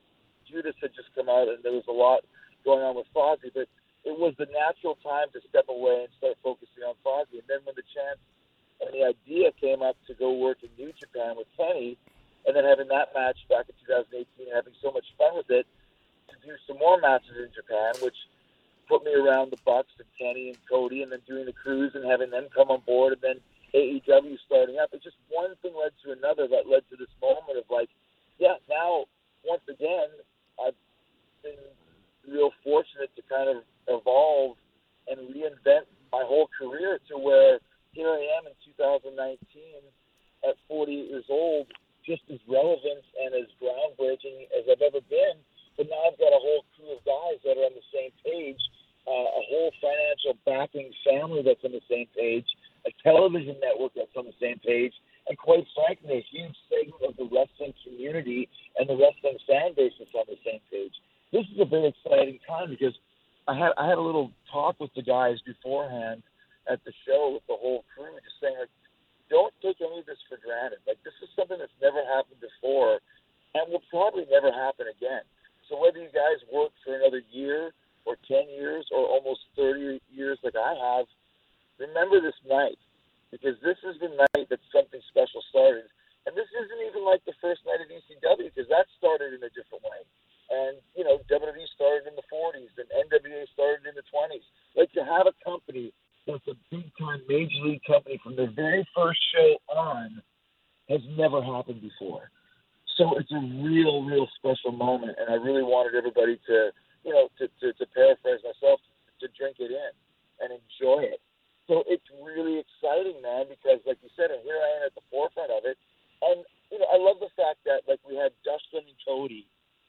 Judas had just come out, and there was a lot going on with Fozzy, but it was the natural time to step away and start focusing on Fozzy. And then when the chance and the idea came up to go work in New Japan with Kenny, and then having that match back in two thousand eighteen and having so much fun with it, to do some more matches in Japan, which put me around the Bucks and Kenny and Cody, and then doing the cruise and having them come on board, and then A E W starting up. It's just one thing led to another that led to this moment of, like, yeah, now, once again, I've been real fortunate to kind of evolve and reinvent my whole career to where here I am in two thousand nineteen at forty-eight years old, just as relevant and as groundbreaking as I've ever been. But now I've got a whole crew of guys that are on the same page, uh, a whole financial backing family that's on the same page, a television network that's on the same page, and quite frankly, a huge segment of the wrestling community and the wrestling fan base that's on the same page. This is a very exciting time because I had I had a little talk with the guys beforehand at the show with the whole crew, just saying, like, don't take any of this for granted. Like, this is something that's never happened before and will probably never happen again. So whether you guys work for another year or ten years or almost thirty years like I have, remember this night, because this is the night that something special started. And this isn't even like the first night of E C W, because that started in a different way. And, you know, W W E started in the forties, and N W A started in the twenties. Like, to have a company that's a big-time major league company from their very first show on has never happened before. So it's a real, real special moment, and I really wanted everybody to, you know, to, to, to paraphrase myself, to drink it in and enjoy it. So it's really exciting, man, because, like you said, and here I am at the forefront of it. And, you know, I love the fact that, like, we had Dustin and Cody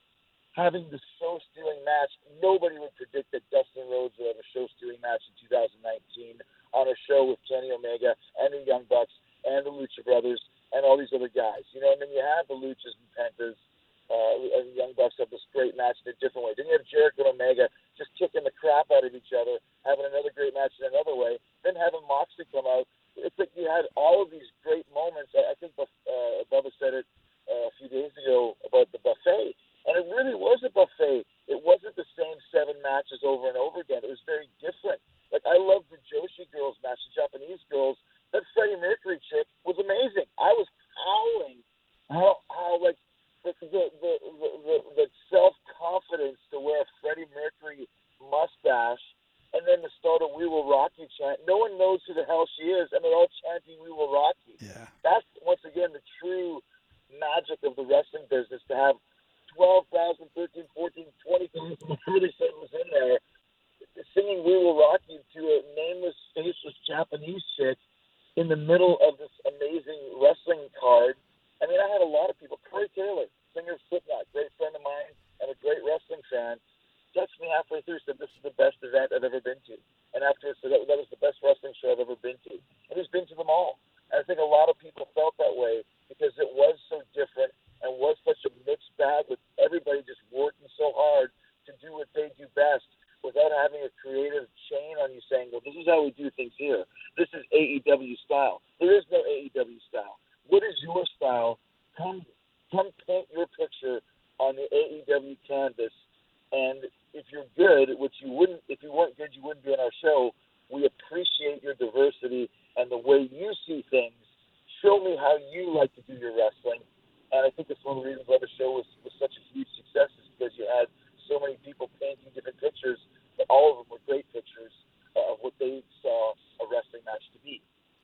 having the show-stealing match. Nobody would predict that Dustin Rhodes would have a show-stealing match in two thousand nineteen on a show with Kenny Omega and the Young Bucks and the Lucha Brothers and all these other guys. You know, and then you have the Luchas and Pentas, uh, and the Young Bucks have this great match in a different way. Then you have Jericho and Omega just kicking the crap out of each other, having another great match in another way, then having Moxley come out. It's like you had all of these great moments. I think uh, Bubba said it uh, a few days ago about the buffet, and it really was a buffet. It wasn't the same seven matches over and over again. It was very different. Like, I loved the Joshi girls match, the Japanese girls. That Freddie Mercury chick was amazing. I was howling how, how like, the, the, the, the, the self-confidence to wear a Freddie Mercury mustache and then to start a "We Will Rock You" chant. No one knows who the hell she is, and they're all chanting "We Will Rock You." Yeah. That's, once again, the true magic of the wrestling business, to have twelve thousand, thirteen, fourteen, twenty thousand, whatever they said was in there, singing "We Will Rock You" to a nameless, faceless Japanese chick in the middle of this amazing wrestling card. I mean, I had a lot of people. Corey Taylor, singer of Slipknot, great friend of mine and a great wrestling fan, texted me halfway through, said, "This is the best event I've ever been to." And after it said, that, that was the best wrestling show I've ever been to. And he's been to them all. And I think a lot of people felt that way because it was so different and was such a mixed bag, with everybody just working so hard to do what they do best without having a creative chain on you saying, well, this is how we do things here. This is A E W style. There is no A E W style. What is your style? Come, come paint your picture on the A E W canvas. And if you're good, which you wouldn't, if you weren't good, you wouldn't be on our show. We appreciate your diversity and the way you see things. Show me how you like to do your wrestling. And I think that's one of the reasons why the show was, was such a huge success, is because you had so many people painting different pictures, but all of them were great pictures of what they saw a wrestling match to be.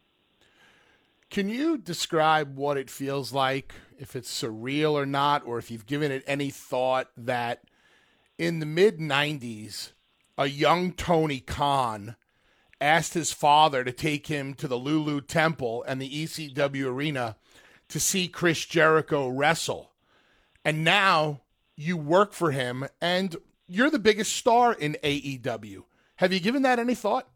Can you describe what it feels like, if it's surreal or not, or if you've given it any thought, that in the mid nineties, a young Tony Khan asked his father to take him to the Lulu Temple and the E C W arena to see Chris Jericho wrestle. And now you work for him and you're the biggest star in A E W. Have you given that any thought?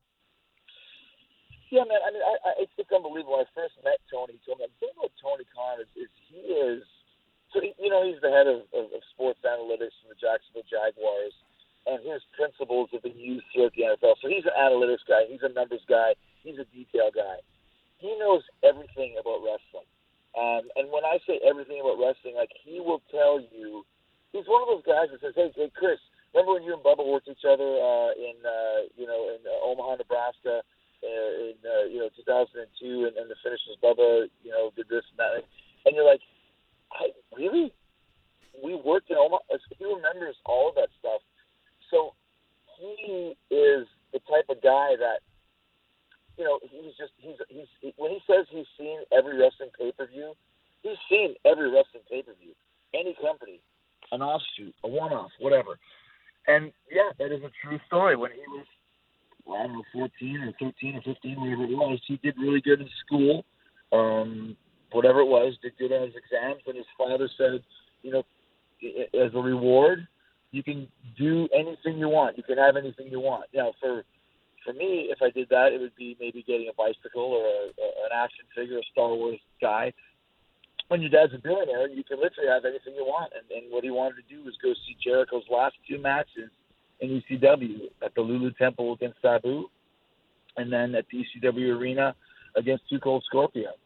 Yeah, man. I mean, I, I, it's, it's unbelievable. When I first met Tony, he told me, the thing about Tony Khan is, is he is, so he, you know, he's the head of, of, of sports analytics for the Jacksonville Jaguars, and his principles have been used throughout the N F L. So he's an analytics guy. He's a numbers guy. He's a detail guy. He knows everything about wrestling. Um, and when I say everything about wrestling, like, he will tell you, he's one of those guys that says, hey, hey, Chris, remember when you and Bubba worked each other uh, in, uh, you know, in uh, Omaha, Nebraska, uh, in, uh, you know, two thousand two, and, and the finish was Bubba, you know, did this and that. And you're like, I, really? We worked in Omaha? He remembers all of that stuff. So he is the type of guy that, you know, he's just, he's, he's, he, when he says he's seen every wrestling pay-per-view, he's seen every wrestling pay-per-view, any company, an offshoot, a one-off, whatever. And, yeah, that is a true story. When he was, well, I don't know, fourteen or thirteen or fifteen, whatever it was, he did really good in school, um, whatever it was, did good on his exams, and his father said, you know, as a reward, you can do anything you want. You can have anything you want. Now, for for me, if I did that, it would be maybe getting a bicycle or a, a, an action figure, a Star Wars guy. When your dad's a billionaire, you can literally have anything you want. And, and what he wanted to do was go see Jericho's last two matches in E C W, at the Lulu Temple against Sabu, and then at the E C W Arena against Too Cold Scorpio.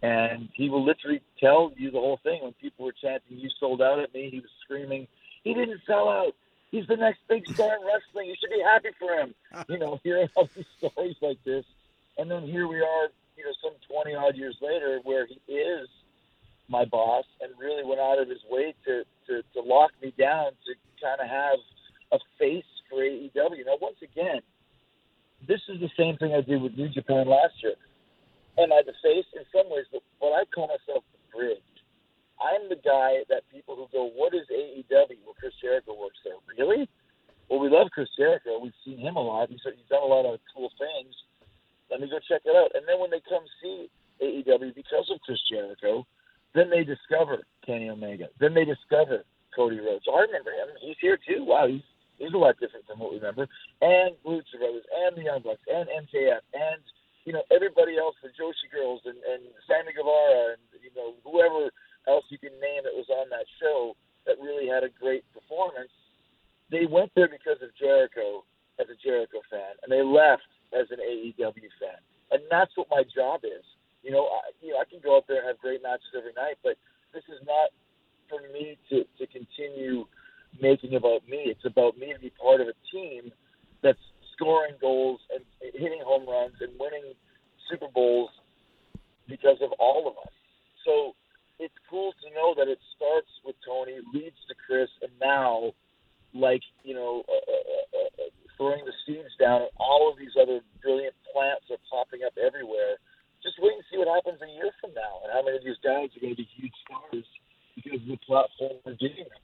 And he will literally tell you the whole thing. When people were chanting, "You sold out" at me, he was screaming, "He didn't sell out. He's the next big star in wrestling. You should be happy for him." You know, hearing all these stories like this. And then here we are, you know, some twenty-odd years later where he is my boss and really went out of his way to, to, to lock me down to kind of have a face for A E W. Now, once again, this is the same thing I did with New Japan last year. Am I the face? In some ways, but, but I call myself the bridge. I'm the guy that people who go, "What is A E W?" Well, Chris Jericho works there. Really? Well, we love Chris Jericho. We've seen him a lot. He's, he's done a lot of cool things. Let me go check it out. And then when they come see A E W because of Chris Jericho, then they discover Kenny Omega. Then they discover Cody Rhodes. Oh, I remember him. He's here too. Wow, he's he's a lot different from what we remember. And Lucha Brothers, and the Young Bucks, and M J F, and you know everybody else, the Joshi Girls, and, and Sammy Guevara, and you know whoever else you can name that was on that show that really had a great performance. They went there because of Jericho as a Jericho fan, and they left as an A E W fan. And that's what my job is. You know, I, you know, I can go out there and have great matches every night, but this is not for me to, to continue making about me. It's about me to be part of a team that's scoring goals and hitting home runs and winning Super Bowls because of all of us. So it's cool to know that it starts with Tony, leads to Chris, and now, like, you know, uh, uh, uh, throwing the seeds down, and all of these other brilliant plants are popping up everywhere. Just wait and see what happens a year from now, and how many of these guys are going to be huge stars because of the platform we're giving them.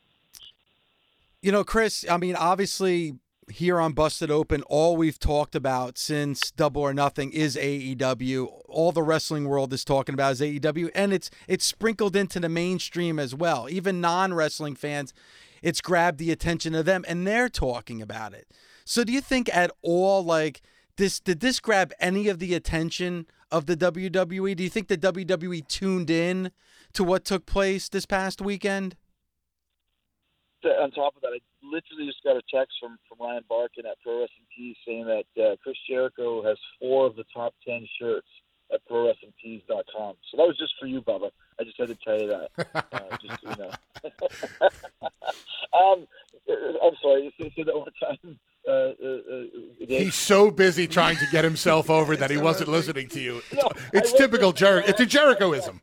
You know, Chris, I mean, obviously here on Busted Open, all we've talked about since Double or Nothing is A E W. All the wrestling world is talking about is A E W, and it's it's sprinkled into the mainstream as well. Even non-wrestling fans, it's grabbed the attention of them, and they're talking about it. So do you think at all, like, this did this grab any of the attention of the W W E? Do you think the W W E tuned in to what took place this past weekend? On top of that, I literally just got a text from, from Ryan Barkin at Pro Wrestling Tees saying that uh, Chris Jericho has four of the top ten shirts at Pro Wrestling Tees dot com. So that was just for you, Bubba. I just had to tell you that. Uh, just so you know. um, I'm sorry. Say that one time. Uh, uh, uh, He's so busy trying to get himself over that he wasn't listening to you. It's, no, it's typical Jericho. It's a Jerichoism.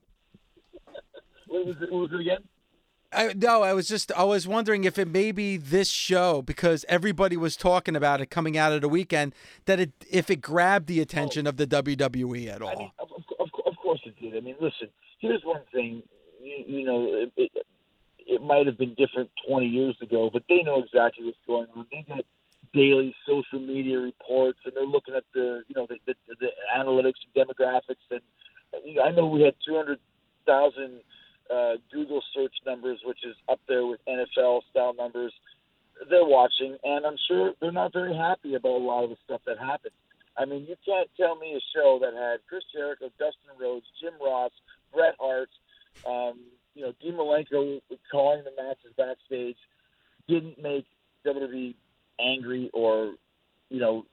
What was it, what was it again? I, no, I was just, I was wondering if it may be this show, because everybody was talking about it coming out of the weekend, that it, if it grabbed the attention oh. of the W W E at all. I mean, of, of, of course it did. I mean, listen, here's one thing, you, you know, it, it, it might have been different twenty years ago, but they know exactly what's going on. They get daily social media reports, and they're looking at the, you know, the, the, the analytics and demographics. And you know, I know we had two hundred thousand Uh, Google search numbers, which is up there with N F L style numbers. They're watching, and I'm sure they're not very happy about a lot of the stuff that happened. I mean, you can't tell me a show that had Chris Jericho, Dustin Rhodes, Jim Ross, Bret Hart, um, you know, Dean Malenko calling the matches backstage didn't make W W E angry or, you know,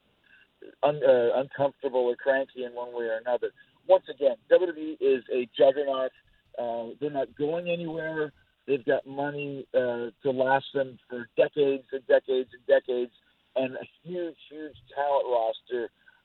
un- uh, uncomfortable or cranky in one way or another. Once again, W W E is a juggernaut. Uh, they're not going anywhere. They've got money uh, to last them for decades and decades and decades, and a huge, huge talent roster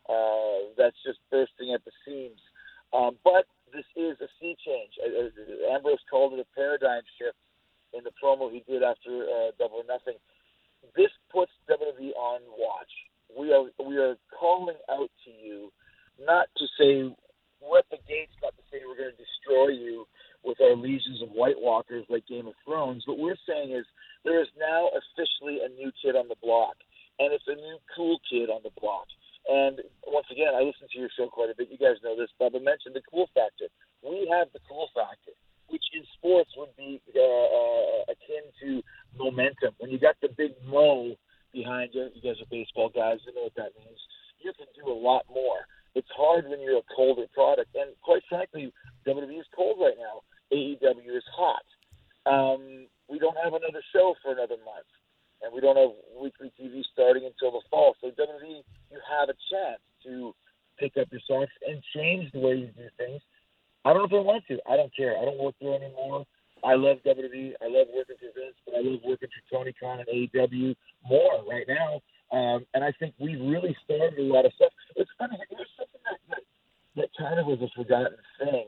uh, that's just bursting at the seams. Um, but this is a sea change. Uh, Ambrose called it a paradigm shift in the promo he did after uh, Double or Nothing. This puts W W E on watch. We are we are calling out to you, not to say we're at the gates, not to say we're going to destroy you with our legions of White Walkers like Game of Thrones. What we're saying is there is now officially a new kid on the block, and it's a new cool kid on the block. And once again, I listen to your show quite a bit. You guys know this. Bubba mentioned the cool factor. We have the cool factor, which in sports would be uh, uh, akin to momentum. When you got the big mo behind you, you guys are baseball guys, you know what that means. You can do a lot more. It's hard when you're a colder product. And quite frankly, W W E is cold right now. A E W is hot. Um, we don't have another show for another month. And we don't have weekly T V starting until the fall. So W W E, you have a chance to pick up your socks and change the way you do things. I don't know if I want to. I don't care. I don't work there anymore. I love W W E. I love working for Vince, but I love working for Tony Khan and A E W more right now. Um, and I think we've really started a lot of stuff. It's funny. There's something that, that, that kind of was a forgotten thing.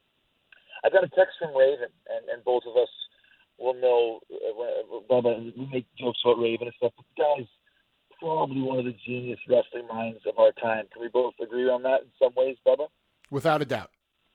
I got a text from Raven, and, and both of us will know, uh, Bubba, we make jokes about Raven and stuff, but the guy's probably one of the genius wrestling minds of our time. Can we both agree on that in some ways, Bubba? Without a doubt.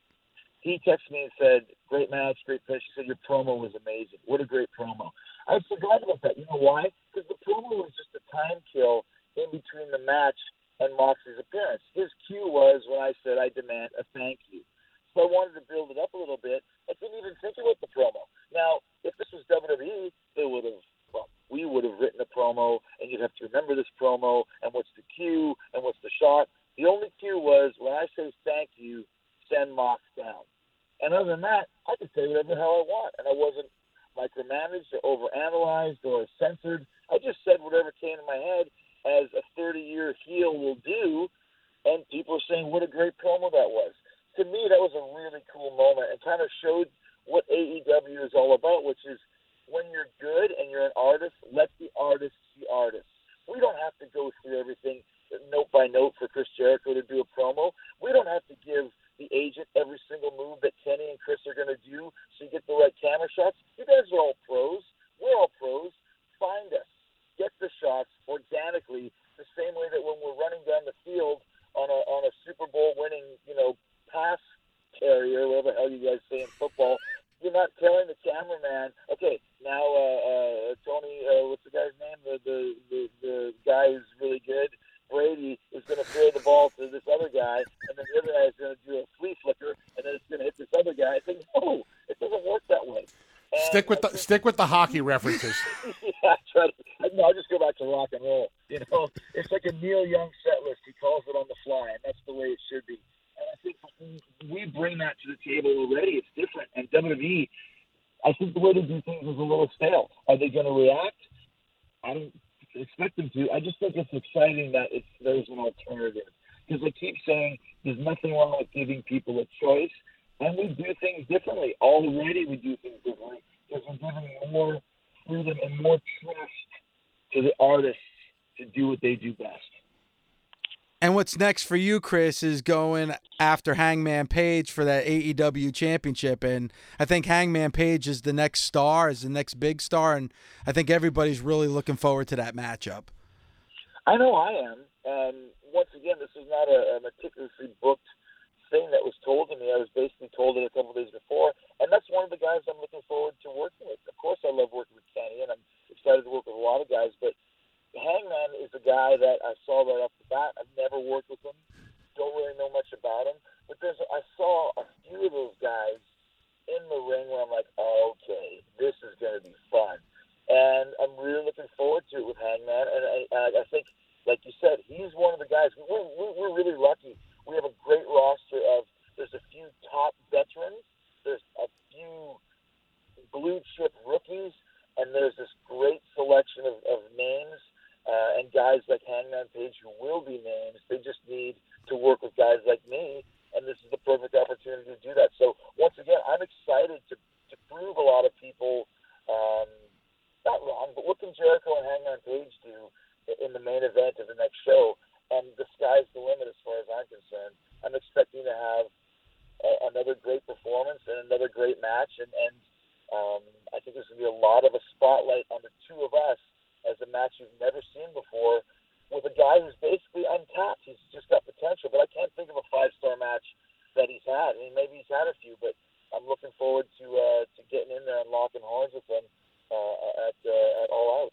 He texted me and said, great match, great finish. He said, your promo was amazing. What a great promo. I forgot about that. You know why? Because the promo was just a time kill in between the match and Moxley's appearance. His cue was when I said, I demand a thank you. So I wanted to build it up a little bit. I didn't even think about the promo. Now, if this was W W E, they would have, well, we would have written a promo, and you'd have to remember this promo, and what's the cue, and what's the shot. The only cue was, when I say thank you, send Mox down. And other than that, I could say whatever the hell I want, and I wasn't micromanaged or overanalyzed or censored. I just said whatever came in my head as a thirty-year heel will do, and people are saying what a great promo that was. To me, that was a really cool moment and kind of showed what A E W is all about, which is when you're good and you're an artist, let the artist be artists. We don't have to go through everything note by note for Chris Jericho to do a promo. We don't have to give the agent every single move that Kenny and Chris are going to do so you get the right camera shots. You guys are all pros. We're all pros. Find us. Get the shots organically the same way that when we're running down the field on a on a Super Bowl winning, you know, pass carrier, whatever the hell you guys say in football, you're not telling the cameraman, okay, now uh, uh, Tony, uh, what's the guy's name? The, the the the guy who's really good, Brady, is going to throw the ball to this other guy, and then the other guy is going to do a flea flicker, and then it's going to hit this other guy. I think, no, it doesn't work that way. And stick with the think, stick with the hockey references. yeah, I try to, no, I'll just go back to rock and roll. You know, it's like a Neil Young set list. He calls it on the fly, and that's the way it should be. And I think we bring that to the table already. It's different. And W W E, I think the way they do things is a little stale. Are they going to react? I don't expect them to. I just think it's exciting that it's, there's an alternative. Because I keep saying there's nothing wrong with giving people a choice. And we do things differently. Already we do things differently because we're giving more freedom and more trust to the artists to do what they do best. And what's next for you, Chris, is going after Hangman Page for that A E W championship. And I think Hangman Page is the next star, is the next big star. And I think everybody's really looking forward to that matchup. I know I am. And once again, this is not a, a meticulously booked thing that was told to me. I was basically told it a couple of days before. And that's one of the guys I'm looking forward to working with. Of course, I love working with Kenny, and I'm excited to work with a lot of guys. But Hangman is a guy that I saw right off the bat. I've never worked with him. Don't really know much about him. But there's, I saw a few of those guys in the ring where I'm like, oh, okay, this is going to be fun. And I'm really looking forward to it with Hangman. And I, I think, like you said, he's one of the guys. We're, we're, we're really lucky. We have a great roster of, there's a few top veterans, there's a few blue chip rookies, and there's this great selection of, of names. Uh, and guys like Hangman Page who will be names. They just need to work with guys like me, and this is the perfect opportunity to do that. So once again, I'm excited to, to prove a lot of people um, not wrong, but what can Jericho and Hangman Page do in the main event of the next show? And the sky's the limit as far as I'm concerned. I'm expecting to have a, another great performance and another great match, and, and um, I think there's going to be a lot of a spotlight on the two of us as a match you've never seen before with a guy who's basically untapped. He's just got potential, but I can't think of a five-star match that he's had. I mean, maybe he's had a few, but I'm looking forward to uh, to getting in there and locking horns with him uh, at, uh, at All Out.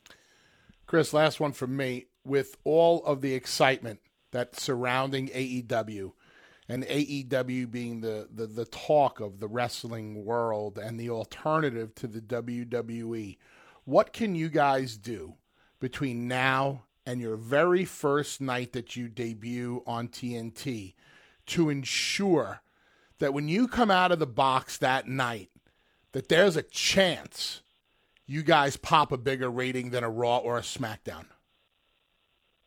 Chris, last one from me. With all of the excitement that's surrounding A E W, and A E W being the, the, the talk of the wrestling world and the alternative to the W W E, what can you guys do between now and your very first night that you debut on T N T to ensure that when you come out of the box that night, that there's a chance you guys pop a bigger rating than a Raw or a SmackDown?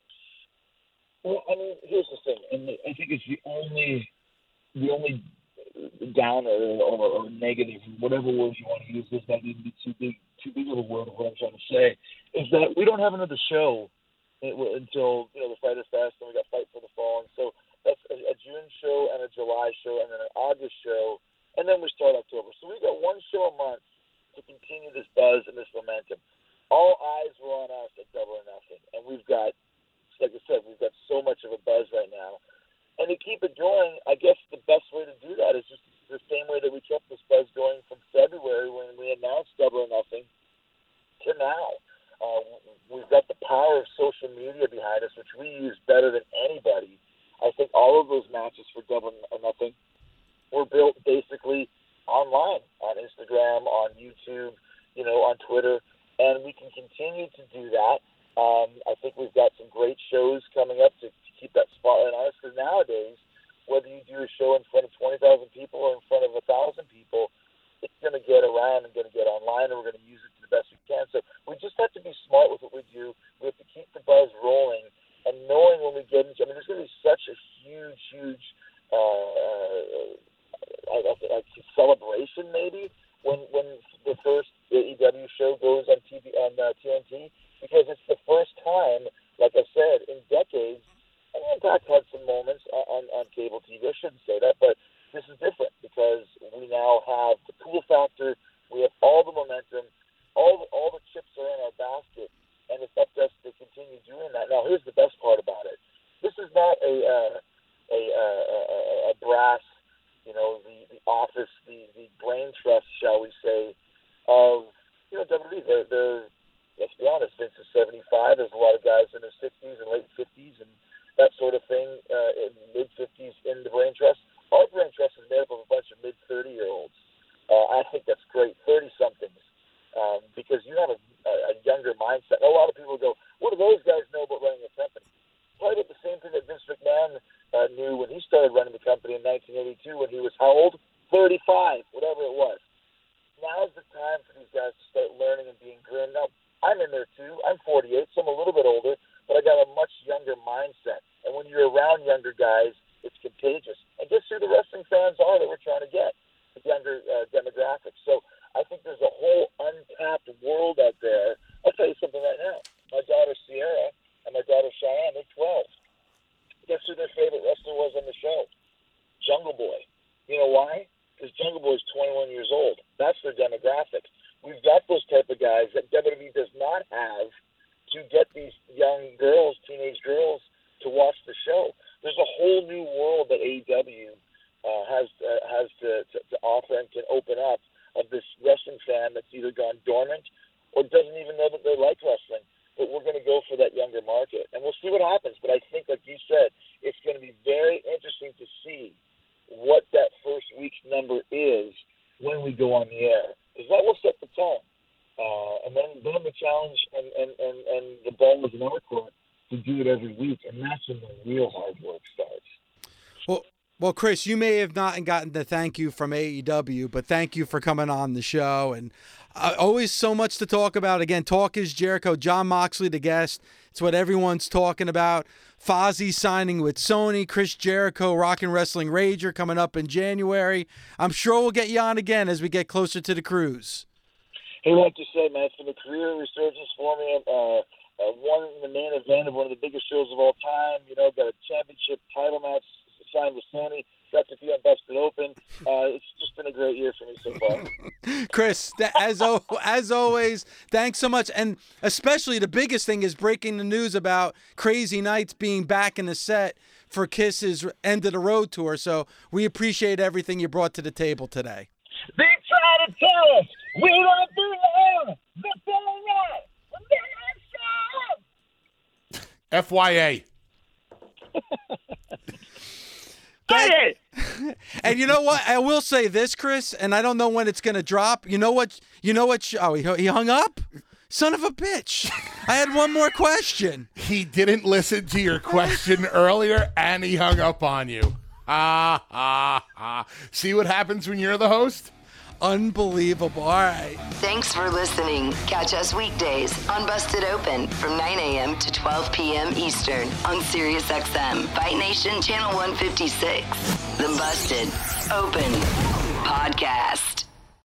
Well, I mean, here's the thing, and I think it's the only, the only down or, or, or negative, whatever word you want to use. This might even be too big, too big of a word of what I'm trying to say. Is that we don't have another show until you know the Fighter Fest, and we got Fight for the Fall, and so that's a, a June show and a July show, and then an August show, and then we start October. So we got one show a month to continue this buzz and this momentum. All eyes were on us at Double or Nothing, and we've got, like I said, we've got so much of a buzz right now. And to keep it going, I guess the best way to do that is just the same way that we kept this buzz going from February when we announced Double or Nothing to now. Uh, we've got the power of social media behind us, which we use better than anybody. I think all of those matches for Double or Nothing were built basically online, on Instagram, on YouTube, you know, on Twitter, and we can continue to do that. Um, I think we've got some great shows coming up to, to keep that spotlight on us, because nowadays, whether you do a show in front of twenty thousand people or in front of one thousand people, it's going to get around and going to get online, and we're going to use it to the best we can. So we just have to be smart with what we do. We have to keep the buzz rolling, and knowing when we get into, I mean, there's going to be such a huge, huge uh, I, I, I, celebration maybe when when the first A E W show goes on T V on uh, T N T, because it's the first time, like I said, in decades. And Impact had some moments on, on cable T V. I shouldn't say that, but this is different because we now have the cool factor. We have all the momentum. All the, all the chips are in our basket, and it's up to us to continue doing that. Now, here's the best part about it. This is not a uh, a, uh, a, a brass, you know, the, the office, the, the brain trust, shall we say, of, you know, W W E. They're, they're, let's be honest, Vince is seventy-five. There's a lot of guys in their sixties and late fifties and that sort of thing, uh, in mid-fifties in the brain trust. Our brain trust is made up of a bunch of mid-thirty-year-olds. Uh, I think that's great, thirty-somethings, um, because you have a, a younger mindset. A lot of people go, what do those guys know about running a company? Probably about the same thing that Vince McMahon uh, knew when he started running the company in nineteen eighty-two when he was how old? thirty-five, whatever it was. Now's the time for these guys to start learning and being groomed. Now, I'm in there too. I'm forty-eight, so I'm a little bit older, but I got a much younger mindset. And when you're around younger guys, it's contagious. And guess who the wrestling fans are that we're trying to get? The younger uh, demographics. So I think there's a whole untapped world out there. I'll tell you something right now. My daughter Sierra and my daughter Cheyenne, they're twelve. Guess who their favorite wrestler was on the show? Jungle Boy. You know why? Because Jungle Boy is twenty-one years old. That's their demographic. We've got those type of guys that W W E does not have to get these young girls, teenage girls, to watch the show. There's a whole new world that A E W uh, has uh, has to, to, to offer and can open up of this wrestling fan that's either gone dormant or doesn't even know that they like wrestling. But we're going to go for that younger market, and we'll see what happens. But I think, like you said, it's going to be very interesting to see what that first week's number is when we go on the air, because that will set the tone. Uh, and then, then the challenge and, and, and, and the ball is in our court to do it every week, and that's when the real hard work starts. Well, well, Chris, you may have not gotten the thank you from A E W, but thank you for coming on the show. And uh, always so much to talk about. Again, Talk is Jericho. Jon Moxley, the guest. It's what everyone's talking about. Fozzy signing with Sony. Chris Jericho, Rock and Wrestling Rager, coming up in January. I'm sure we'll get you on again as we get closer to the cruise. Hey, like you said, man, it's been a career resurgence for me. Uh, Uh, won the main event of one of the biggest shows of all time. You know, got a championship title match signed with Sony. Got to be on Busted Open. Uh, it's just been a great year for me so far. Chris, as as always, thanks so much. And especially the biggest thing is breaking the news about Crazy Nights being back in the set for Kiss's End of the Road tour. So we appreciate everything you brought to the table today. They try to tell us we don't belong. They're feeling right. F Y A. That, and you know what? I will say this, Chris, and I don't know when it's going to drop. You know what? You know what? Oh, he, he hung up? Son of a bitch. I had one more question. He didn't listen to your question earlier, and he hung up on you. Ah, ah, ah. See what happens when you're the host? Unbelievable. All right. Thanks for listening. Catch us weekdays on Busted Open from nine a.m. to twelve p.m. Eastern on Sirius X M, Fight Nation Channel one fifty-six. The Busted Open Podcast.